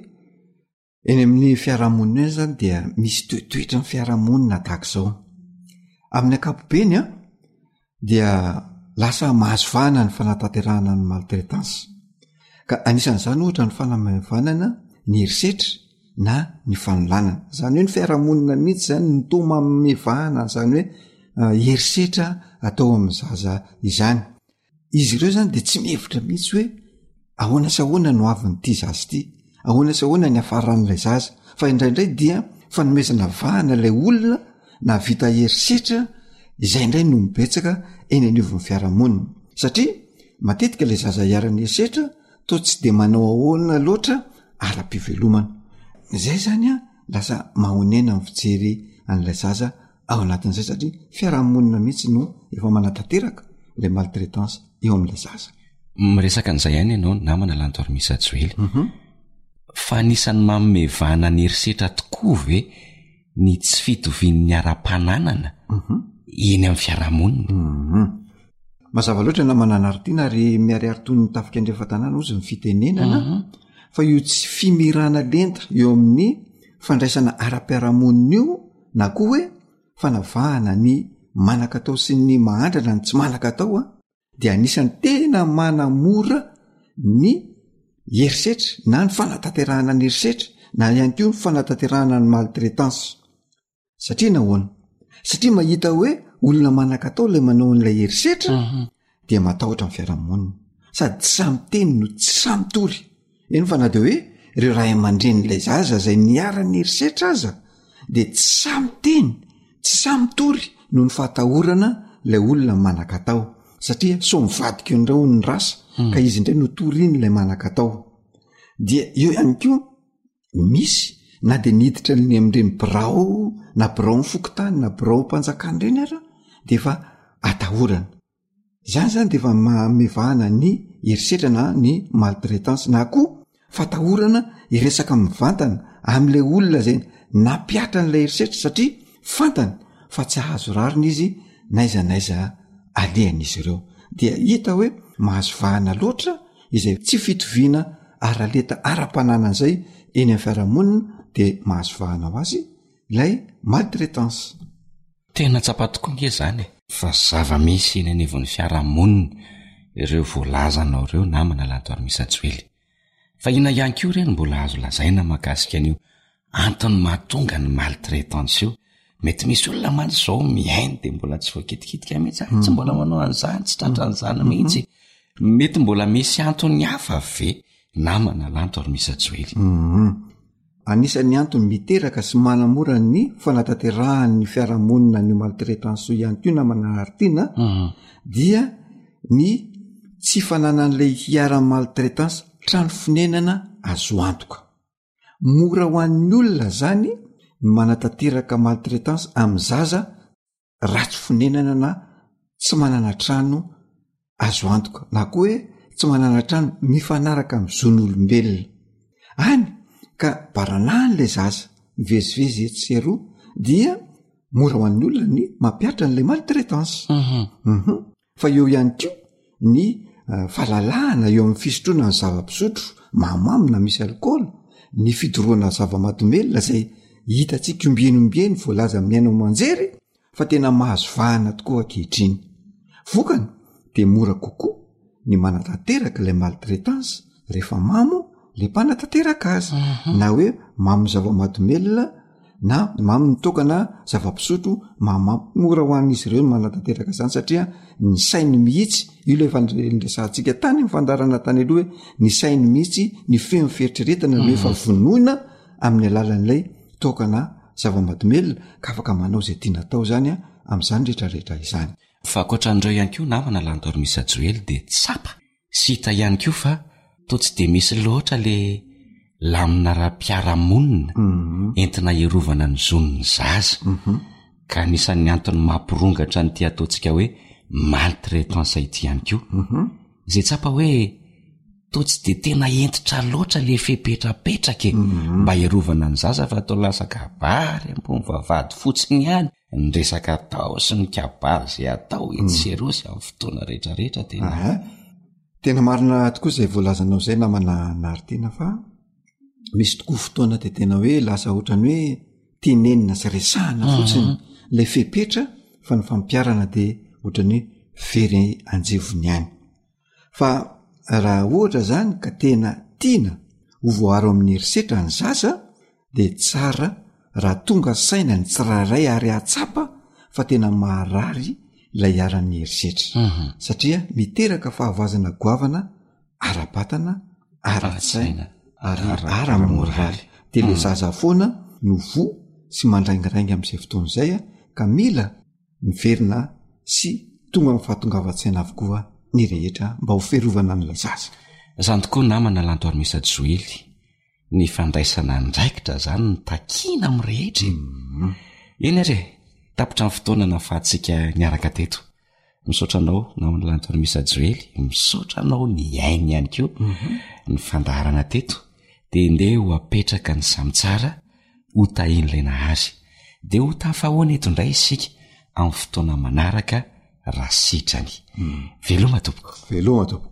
eny amin'ny fiarahamonina eny zany dia misy toetoetra ny fiarahamonina tahak'izao amin'ny ankapobeny a dia lasa mahazo vahana ny fanatanterahana ny maltraitance ka anisan'izany ohatra ny fanamavanana ny herisetra na ny fanolanana zany hoe ny fiarahamonina mihitsy zany ny toma mevahana zany hoe uh, herisetra atao amin'ny zaza izany izy ireo zany de tsy mihevitra mihitsy hoe ahoana sy ahoana no avin'ity zaza ity ahoana sy ahoana ny afaran'ilay zaza fa indraindray dia fanomezana vahana ilay olona na vita herisetra izay indray no mibetsaka eny anivon'ny fiarahamonina satria matetika ilay zaza hiarany herisetra to tsy de manao ahoana loatra ara-pivelomana zay zany a lasa mahonena ny fijery an'ilay zaza ao anatin'izay satria fiarahamonina mihitsy no efa manatanteraka ilay maltraitance eo amin'ilay zaza miresaka an'izay ihany ianao namana lantoary misa joely mm-hmm. fa anisan'ny mamevana ny herisetra tokoa ve ny tsy fitovian'ny ara-pananana mm-hmm. eny amin'ny fiarahamonina mm-hmm. mazava loatra na manana aritiana ary miariary toy ny tafika andrefa-tanàna ozy ny fitenenana mm-hmm. fa io tsy fimirana lenta eo amin'ny fandraisana ara-piarahamonina io na koa hoe fanavahana ny manakatao sy ny mahandrana ny tsy manakatao a dia anisany tena manamora ny herisetra na ny fanatanterahana ny herisetra na ihany koa ny fanatanterahana ny maltraitance satria nahoana satria mahita hoe olona manakatao ilay manao n'ilay herisetra mm-hmm. dia matahotra ny fiarahamonina sady tsy samy teny no tsy samy tory eny fa na de hoe ireo ray aman-dren'ilay zaza zay niarany herisetra aza de tsy samy teny tsy samy tory no ny fahatahorana lay olona manakatao satria so mivadika eo ndrao ny rasa mm. ka izy indray notoriny lay manakatao dia eo ihany koa misy na de niditra ny am'ireny birao na birao mifokotany na birao mpanjakany reny ara de efa atahorana zany zany de efa mamevahana ny herisetrana ny maltraitance na koa fatahorana iresaka mivantana am'lay olona zay napiatra n'lay herisetra satria fantany fa tsy ahazo rariny izy naiza naiza alehan'izy ireo dia hita hoe mahazo vahana loatra izay tsy fitoviana araleta ara-pananan'izay eny amin'ny fiarahamonina de mahazo vahana ho azy ilay maltraitance. Tena tsapa tokoa nge zany fa zava-misy eny anivon'ny fiarahamonina ireo voalazanao ireo namana lantoary misajoely fa ina ihany koa ireny mbola azo lazaina mahakasika an'io antony mahatonga ny maltraitance io. Mety misy olona mandry zao mihainy de mbola tsy voakitikitika mihitsy mm. tsy mbola manao an'izany tsy trantran'izany mihitsy mm-hmm. mety mbola misy antony hafa ve namana lantoary misajoely. Mm-hmm. Anisan'ny antony miteraka sy manamora ny fanataterahan'ny fiarahamonina ny maltraitance ihany koa namana aritiana mm-hmm. dia ny tsy fananan'ilay hiara maltraitance trano finenana azo antoka. Mora ho an'ny olona zany ny manatateraka maltraitance amin'ny zaza ratsy finenana na tsy manana trano azo antoka na koa hoe tsy manana trano mifanaraka amin'ny zon'olombelona any ka baranan'ilay zaza mivezivezy etseroa dia mora ho an'ny olona ny mampiatra n'ilay maltraitance. Mm-hmm. Mm-hmm. Fa eo ihany koa ny uh, fahalalahana eo amin'ny fisotroana ny zava-pisotro mahamamina misy alikaola ny fidoroana zava-mahadomelona zay hitatsika ombienymbieny voalaza miaina manjery fa tena mahazo vahana tokoa ankehitriny. Vokany de mora kokoa ny manatateraka ilay maltraitance rehefa mamo le mpanatanteraka azy mm-hmm. na hoe mamo zava-mahadomelona na mamo nitokana zava-pisotro mamamo mora ho an'izy ireo ny manatateraka zany satria ny sainy mihitsy io le efa nresantsika tany mifandarana tany aloha hoe ny sainy mihitsy ny feo mifieritreretana no efa vonoina amin'ny alalan'ilay tokana zava-mahadomelona ka afaka manao zay tiana tao zany a amin'izany rehetrarehetra izany. Fa ankoatran'ireo ihany koa namana lantoary misajoely de tsapa sy hita ihany koa fa toa tsy de misy loatra le lamina ra-piarahamonina mm-hmm. entina hierovana ny zon'ny zaza mm-hmm. ka anisan'ny antony mampirongatra ny ty ataontsika hoe maltraitance ity ihany koa mm-hmm. zay tsapa hoe toa tsy de tena entitra loatra le fepetrapetraka e mm-hmm. mba hierovana ny zaza fa atao lasa kabary ambony vavady fotsiny ihany ny resaka tao sy ny kabary zay atao etserosy amin'ny fotoana rehetrarehetra tena ah, tena marina tokoa zay voalazanao zay namana naritiana fa misy tokoa fotoana de tena hoe lasa ohatrany hoe tenenina sy resahana fotsiny mm-hmm. le fepetra fa ny fampiarana de ohatrany hoe very anjevony ihany fa raha ohatra zany ka tena tiana ho voaro amin'ny herisetra ny zaza de tsara raha tonga saina ny tsirairay ary atsapa fa tena maharary ilay aran'ny herisetra mm-hmm. satria miteraka fahavazana goavana ara-batana ara-tsaina ary ara-moraly de le zaza foana no vo sy mandraingirainga amin'izay fotoana izay a ka mila miverina sy tonga mifahatongavan-tsaina avokoa ny rehetra mba ho ferovana n'ilay zaza. Zany tokoa namana lantoary misajoely ny fandraisana ndraikitra zany ny takiana amin'ny rehetra mm-hmm. eny re tapitra ny fotoana na fahatsika niaraka teto misaotra anao namana lantoary misajoely misaotra anao ny ainy ihany koa mm-hmm. ny fandaharana teto de ndeha ho apetraka ny samitsara ho tahin'ilay nahazy de ho tafahoana eto indray isika amin'ny fotoana manaraka raha sitrany mm. veloma tompoko veloma tompoko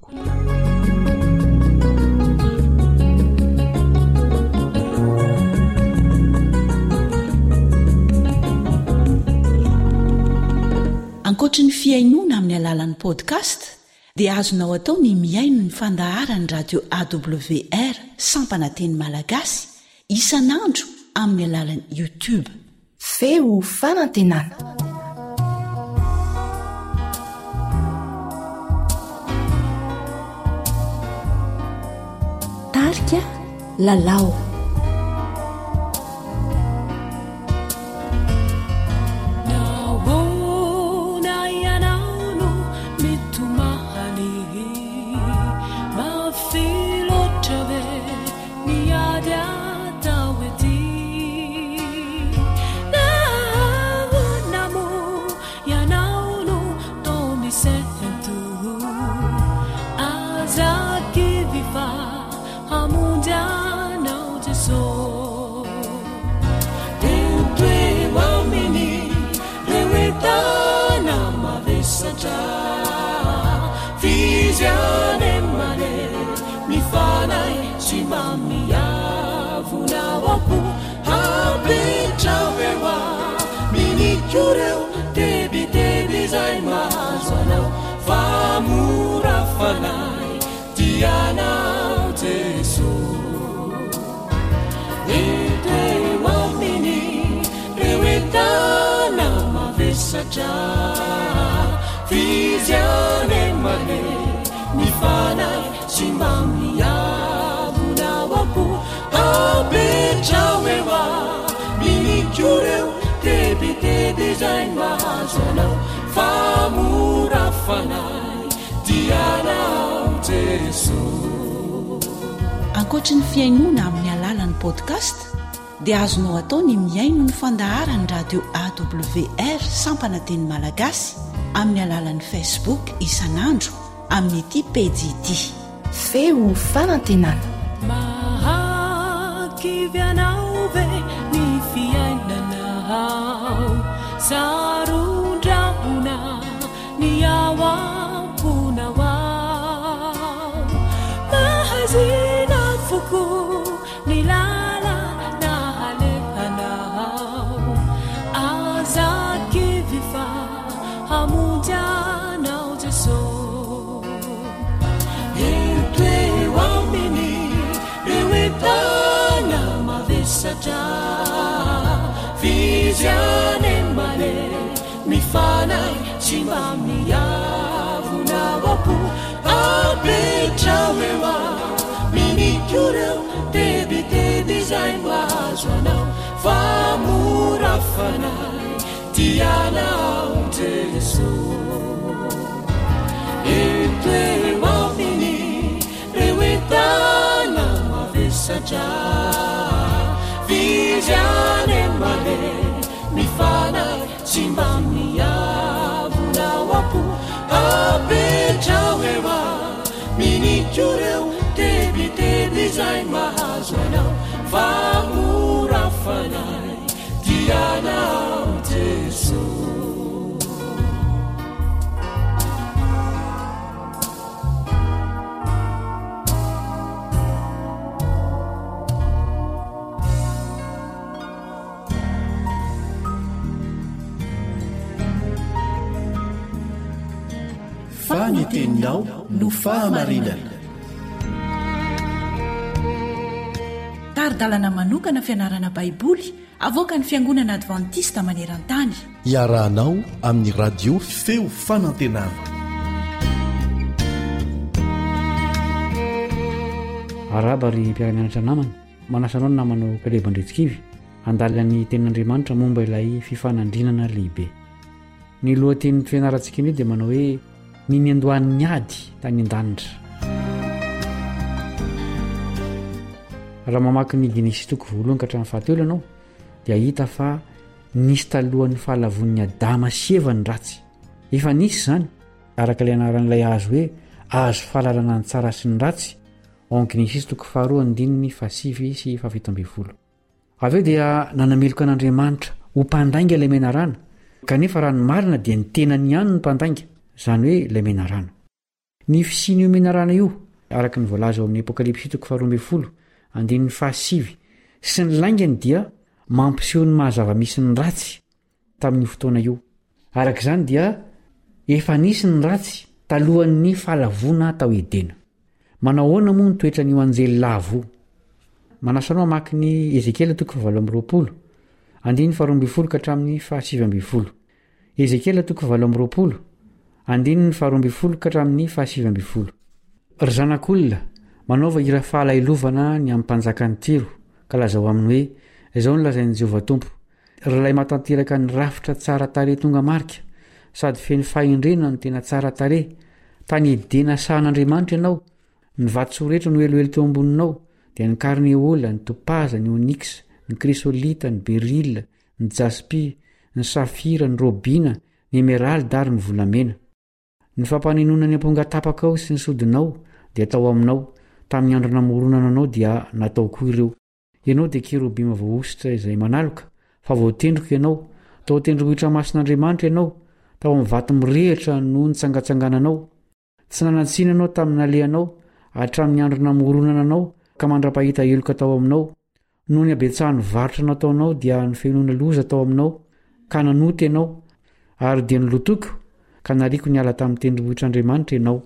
ankoatra ny fiainoana amin'ny alalan'ny podcast dia azonao atao ny miaino ny fandaharany radio A W R sampananteny malagasy isanandro amin'ny alalan'ny YouTube. Feo fanantenana. Tarika lalao. Naona yana mikoreo debideby zay mahazo anao fa mora fanay tianao Jeso eteo aminy reo entana mavesatra fizyane mane mifanay sy mba miavona apo apetrao ewa minikoreo debideby zay mahazo anao fa mora fanay tianao Jeso. Ankoatra ny fiainoana amin'ny alalan'ny podcast dia azonao atao ny miaino ny fandaharany radio A W R sampana teny malagasy amin'ny alalan'ny Facebook isanandro amin'ny ity pejy ity feo fanantenana mahakivy anao ve ny fiainanao sarondrahona ny ao amponao ao mahazina foko ny lala na halehanao azakivy fa hamonjy anao Jeso eteo aminy reo entana mavesatra fizyane mane mifanay sy mba miavona apo apetrao ewa minikoreo debideby zay mahazo anao fa mora fanay tianao Jeso eteo aminy reo entana mavesatra fizyane mane mifanay sy mba miavona apo apetrao ewa minikoreo debideby zay mahazo anao fa mora fanay tianao Jeso. Faniteninao no fahamarinana. Taridalana manokana fianarana baiboly avoaka ny fiangonana advantista maneran-tany iarahanao amin'ny radio feo fanantenana. arabary mpiara-mianatra namana manasanao ny namanao kalebandretsikivy andalany tenin'Andriamanitra momba ilay fifanandrinana lehibe. Ny lohatenin'ny fianarantsika iny dia manao hoe ny niandohan'ny ady tany an-danitra. Raha mamaky ny Genesis toko voalohany ka hatramin'ny fahatelo ianao dia hita fa nisy talohan'ny fahalavon'ny Adama sy Eva ny ratsy. Efa nisy zany araka ilay anaran'ilay azo hoe azo fahalalana ny tsara sy ny ratsy ao amin'ny Genesis toko faharoa andininy fahasivy sy fahafito ambin'ny folo. Avy eo dia nanameloka an'Andriamanitra ho mpandainga ilay menarana, kanefa raha ny marina dia ny tenany ihany ny mpandainga, izany hoe ilay menarana. Ny fisiany io menarana io araka ny voalaza ao amin'ny Apokalipsy toko faharoa ambin'ny folo andininy fahasivy sy ny laingany dia mampiseho ny mahazava-misy ny ratsy tamin'ny fotoana io. Araka izany dia efa nisy ny ratsy talohan'ny fahalavona tao Edena. Manao ahoana moa ny toetra n'io anjely lavo? Manasanao mamaky ny Ezekiela toko valo amby roapolo andininy faharoa ambin'ny folo ka hatramin'ny fahasivy ambin'ny folo. Ezekiela toko valo amby roapolo andininy faharoa ambin'ny folo ka hatramin'ny fahasivy ambin'ny folo. Ry zanak'olona, manaova hira fahalailovana ny amin'ny mpanjakany Tiro ka lazao aminy hoe izao ny lazain'i Jehovah Tompo. Ralay matanteraka ny rafitra tsara tare tonga marika sady feny fahendrena ny tena tsara tare tany Edena sahan'Andriamanitra ianao. Ny vatso rehetra no elohelo teo amboninao dia ny karneola, ny topaza, ny onyx, ny krisolita, ny berila, ny jaspi, ny safira, ny robina, ny emeralda ary ny volamena. Ny fampanenona ny ampongatapaka ao sy ny sodinao dia atao aminao. Tamin'ny andro namoronana anao dia natao koa ireo. Ianao dia kerobima voaositra izay manaloka, fa voatendrika ianao. Tao tendrohitra masin'Andriamanitra ianao. Tao amin'ny vato mirehitra no nitsangatsangananao. Tsy nanatsiana anao tamin'ny alehanao hatramin'ny andro namoronana anao ka mandra-pahita eloka tao aminao. Noho ny abetsahan'ny varotra nataonao dia ny fenoana loza tao aminao. ka nanoty ianao ary dia nilotoko ka nariko niala tamin'ny tendrombohitr'andriamanitra ianao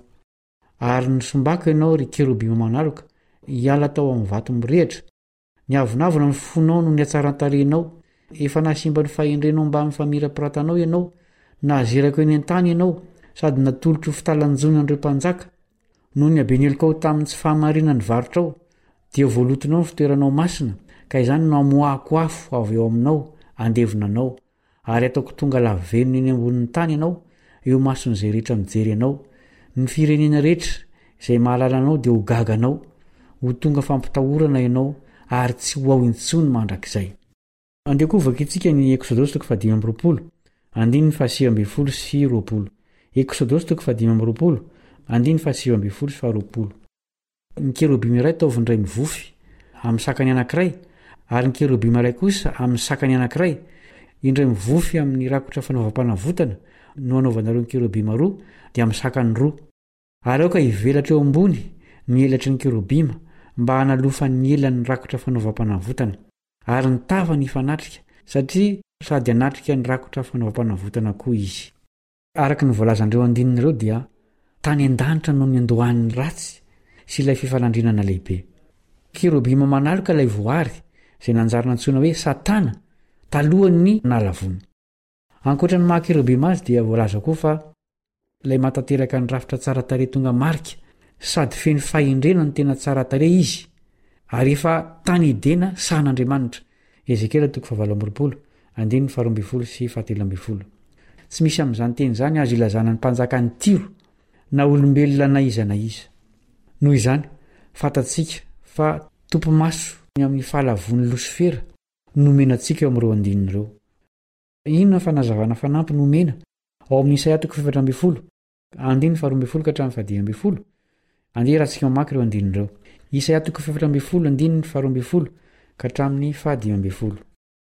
ary nisombako ianao ry kerobima manaloka hiala tao amin'ny vato mirehitra niavonavona ny fonao no ny atsaran-tarenao efa nasimba ny fahendrenao mba amin'ny famira-piratanao ianao nazerako eny an-tany ianao sady natolotro ho fitalanjonan'ireo mpanjaka no ny abenelokao tamin'ny tsy fahamarinany varotrao dia voalotonao ny fitoeranao masina ka izany no amoahako afo avy eo aminao andevonanao ary ataoko tonga lavenona eny ambonin'ny tany ianao eo mason'izay rehetra mijery ianao ny firenena rehetra izay mahalala anao dia ho gaganao ho tonga fampitahorana ianao ary tsy ho ao intsony mandrakizay. Andekovaka itsika ny Eksodosy toko fahadimy amby roapolo andiny fahasivy amby folo sy roapolo. Eksodosy toko fahadimy amby roapolo andiny fahasivy amby folo sy faharoapolo. Ny kerobimy iray taoviny iray mivofy amin'ny sakany anankiray ary ny kerobimy iray kosa amin'ny sakany anankiray indray mivofy amin'ny rakotra fanaovam-panavotana no anaovanareo ny kerobima roa dia amin'ny sakany roa ary aoka hivelatra eo ambony ny elatry ny kerobima mba hanalofa ny elan'ny rakotra fanaovam-panavotana ary ny tava ny fanatrika satria sady anatrika ny rakotra fanaovam-panavotana koa izy. Araka ny voalazandreo andinin'ireo dia tany an-danitra no ny andohan'ny ratsy sy ilay fifanandrinana lehibe. Kerobima manaloka ilay voary izay nanjary antsoina hoe Satana talohan'ny nalavony. Ankoatra ny maha kerobima azy dia voalaza koa fa ilay matateraka ny rafitra tsara tarehy tonga marika sady feny fahendrena ny tena tsara tarehy izy ary efa tany idena sahan'Andriamanitra. Ezekela toko fahavalo amby roapolo andiny faharoa amby folo sy fahatelo amby folo. Tsy misy amin'izany teny izany azo ilazana ny mpanjaka ny Tiro na olombelona na iza na iza. Noho izany fatatsika fa tompomaso ny amin'ny fahalavon'ny Losifera nomena antsika eo amin'ireo andinin'ireo. Inona fanazavana fanampy nomena ao amin'ny Isaia toko efatra amby folo andiny faharoa amby folo ka hatramin'ny fahadimy amby folo. Andeha rahantsika mamaky ireo andinin'ireo. Isaia toko efatra amby folo andiny faharoa amby folo ka hatramin'ny fahadimy amby folo.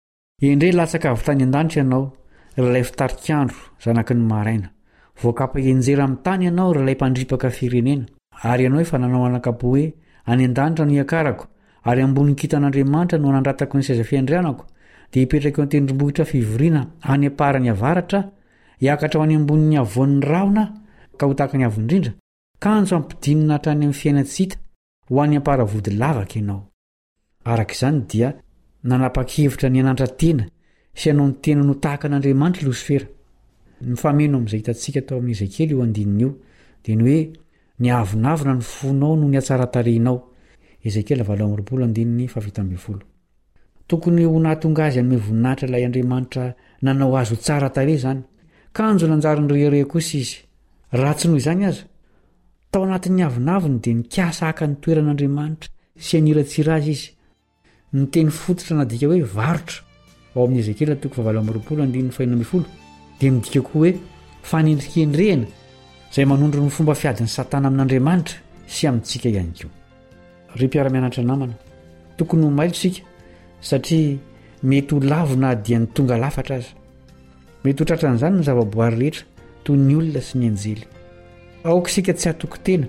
Endre latsaka avy tany an-danitra ianao ralay fitarikandro zanaky ny maraina voakapa enjera amin'ny tany ianao ralay mpandripaka firenena ary ianao efa nanao anakapo hoe any an-danitra no iakarako ary ambony kitan'Andriamanitra no anandratako ny seza fiandrianako dia hipetraka eo an-tendrombohitra fivoriana any aparany avaratra hiakatra ho any ambonin'ny avoan'ny rahona ka ho tahaka ny avo indrindra kanjo ampidinina hatrany amin'ny fiainatsita ho any aparavody lavaka ianao. Araka izany dia nanapa-kevitra ny anantra tena sy ianao ny tena no tahaka an'Andriamanitra Losifera. Ny fameno amin'izay hitantsika tao amin'ny Ezekely io andininy io dia ny hoe ny avonavona ny fonao no ny atsara-tarehinao. Ezekely valo amby roapolo andininy fahavalo amby folo. Tokony ho nahatonga azy amin'ny voninahitra ilay Andriamanitra nanao azo tsara tarehy izany. Kanjo nanjary ny reherehe kosa izy. Raha tsy noho izany aza tao anatin'ny avonavony dia nikasa haka ny toeran'Andriamanitra sy haniratsira azy izy. Ny teny fototra nadika hoe varotra ao amin'ny Ezekely toko fahavalo amby roapolo andininy fahaenina amby folo dia midika koa hoe fanendrikendrehana izay manondro ny fomba fiadin'ny Satana amin'Andriamanitra sy amintsika ihany koa. Ry mpiara-mianatra namana, tokony ho mailo isika satria mety ho lavo na dia ny tonga lafatra aza. Mety ho tratran'izany ny zavaboary rehetra toy ny olona sy ny anjely. Aoka isika tsy hatoko tena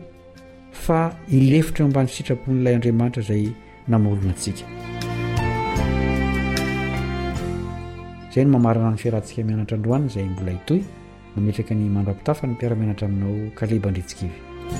fa ilefitra eo ambany sitrapon'ilay Andriamanitra izay namorona antsika. Izay no mamarana ny fiarahantsika mianatra androany izay mbola hitoy mametraka ny mandra-pitafa ny mpiara-mianatra aminao Kaleba Andritsikivy.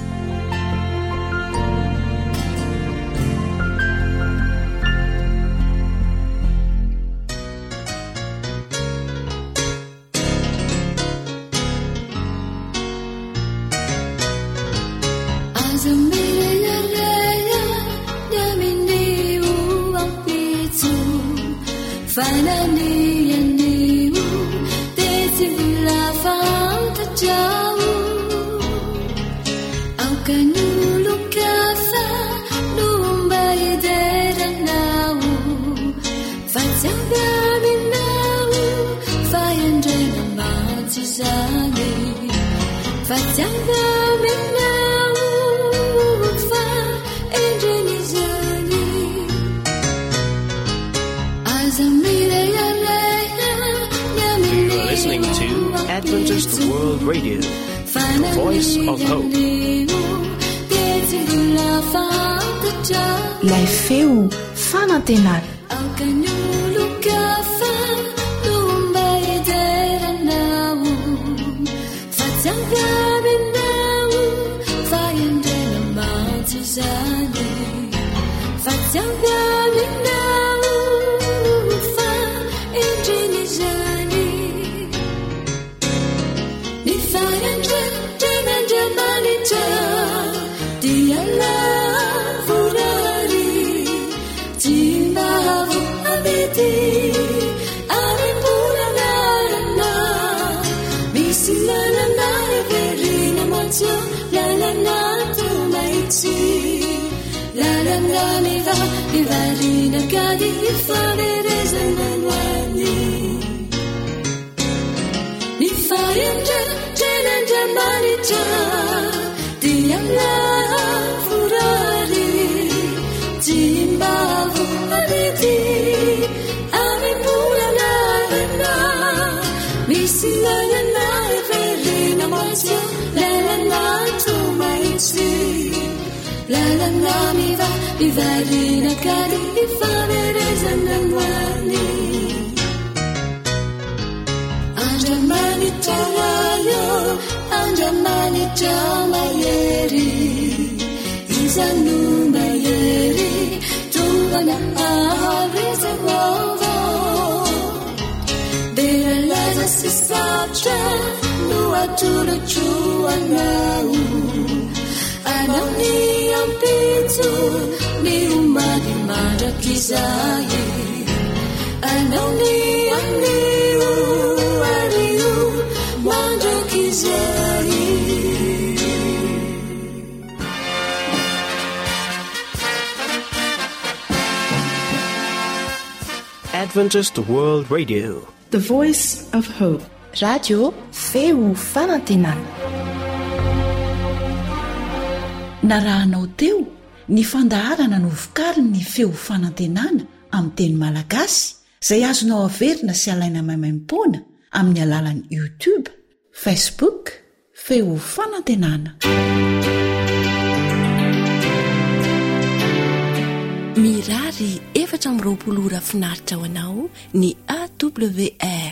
Ilay feo fanantenana. zany ny farandra tenandriamanitra dia lavorary jimbavo amety ary mbola narana misy lalana everina matsio lalana tomaitsy lalana miva mivarina kady ifanerezana noany ny farandra tenandriamanitra dia lavorary jimbavo amety ary mbola narana misy lalana everina matsio lalana tomaitsy lalana miva mivarina kady ifanerezana noany andriamanitra rayo andriamanitra mahery izano mahery tongana arezagnova dera laza sy satra no atolotroanao anao ny ampitso ny omady mandrakizay anao ny anio ario mandrakizay Adventist World Radio, the voice of hope. Radio feo fanantenana. Narahanao teo ny fandaharana no vokariny ny feo fanantenana amin'ny teny malagasy izay azonao averina sy alaina maimaimpoana amin'ny alalan'ny YouTube, Facebook, feo fanantenana. Mirary efatra amby roapolo ora finaritra ho anao ny A W R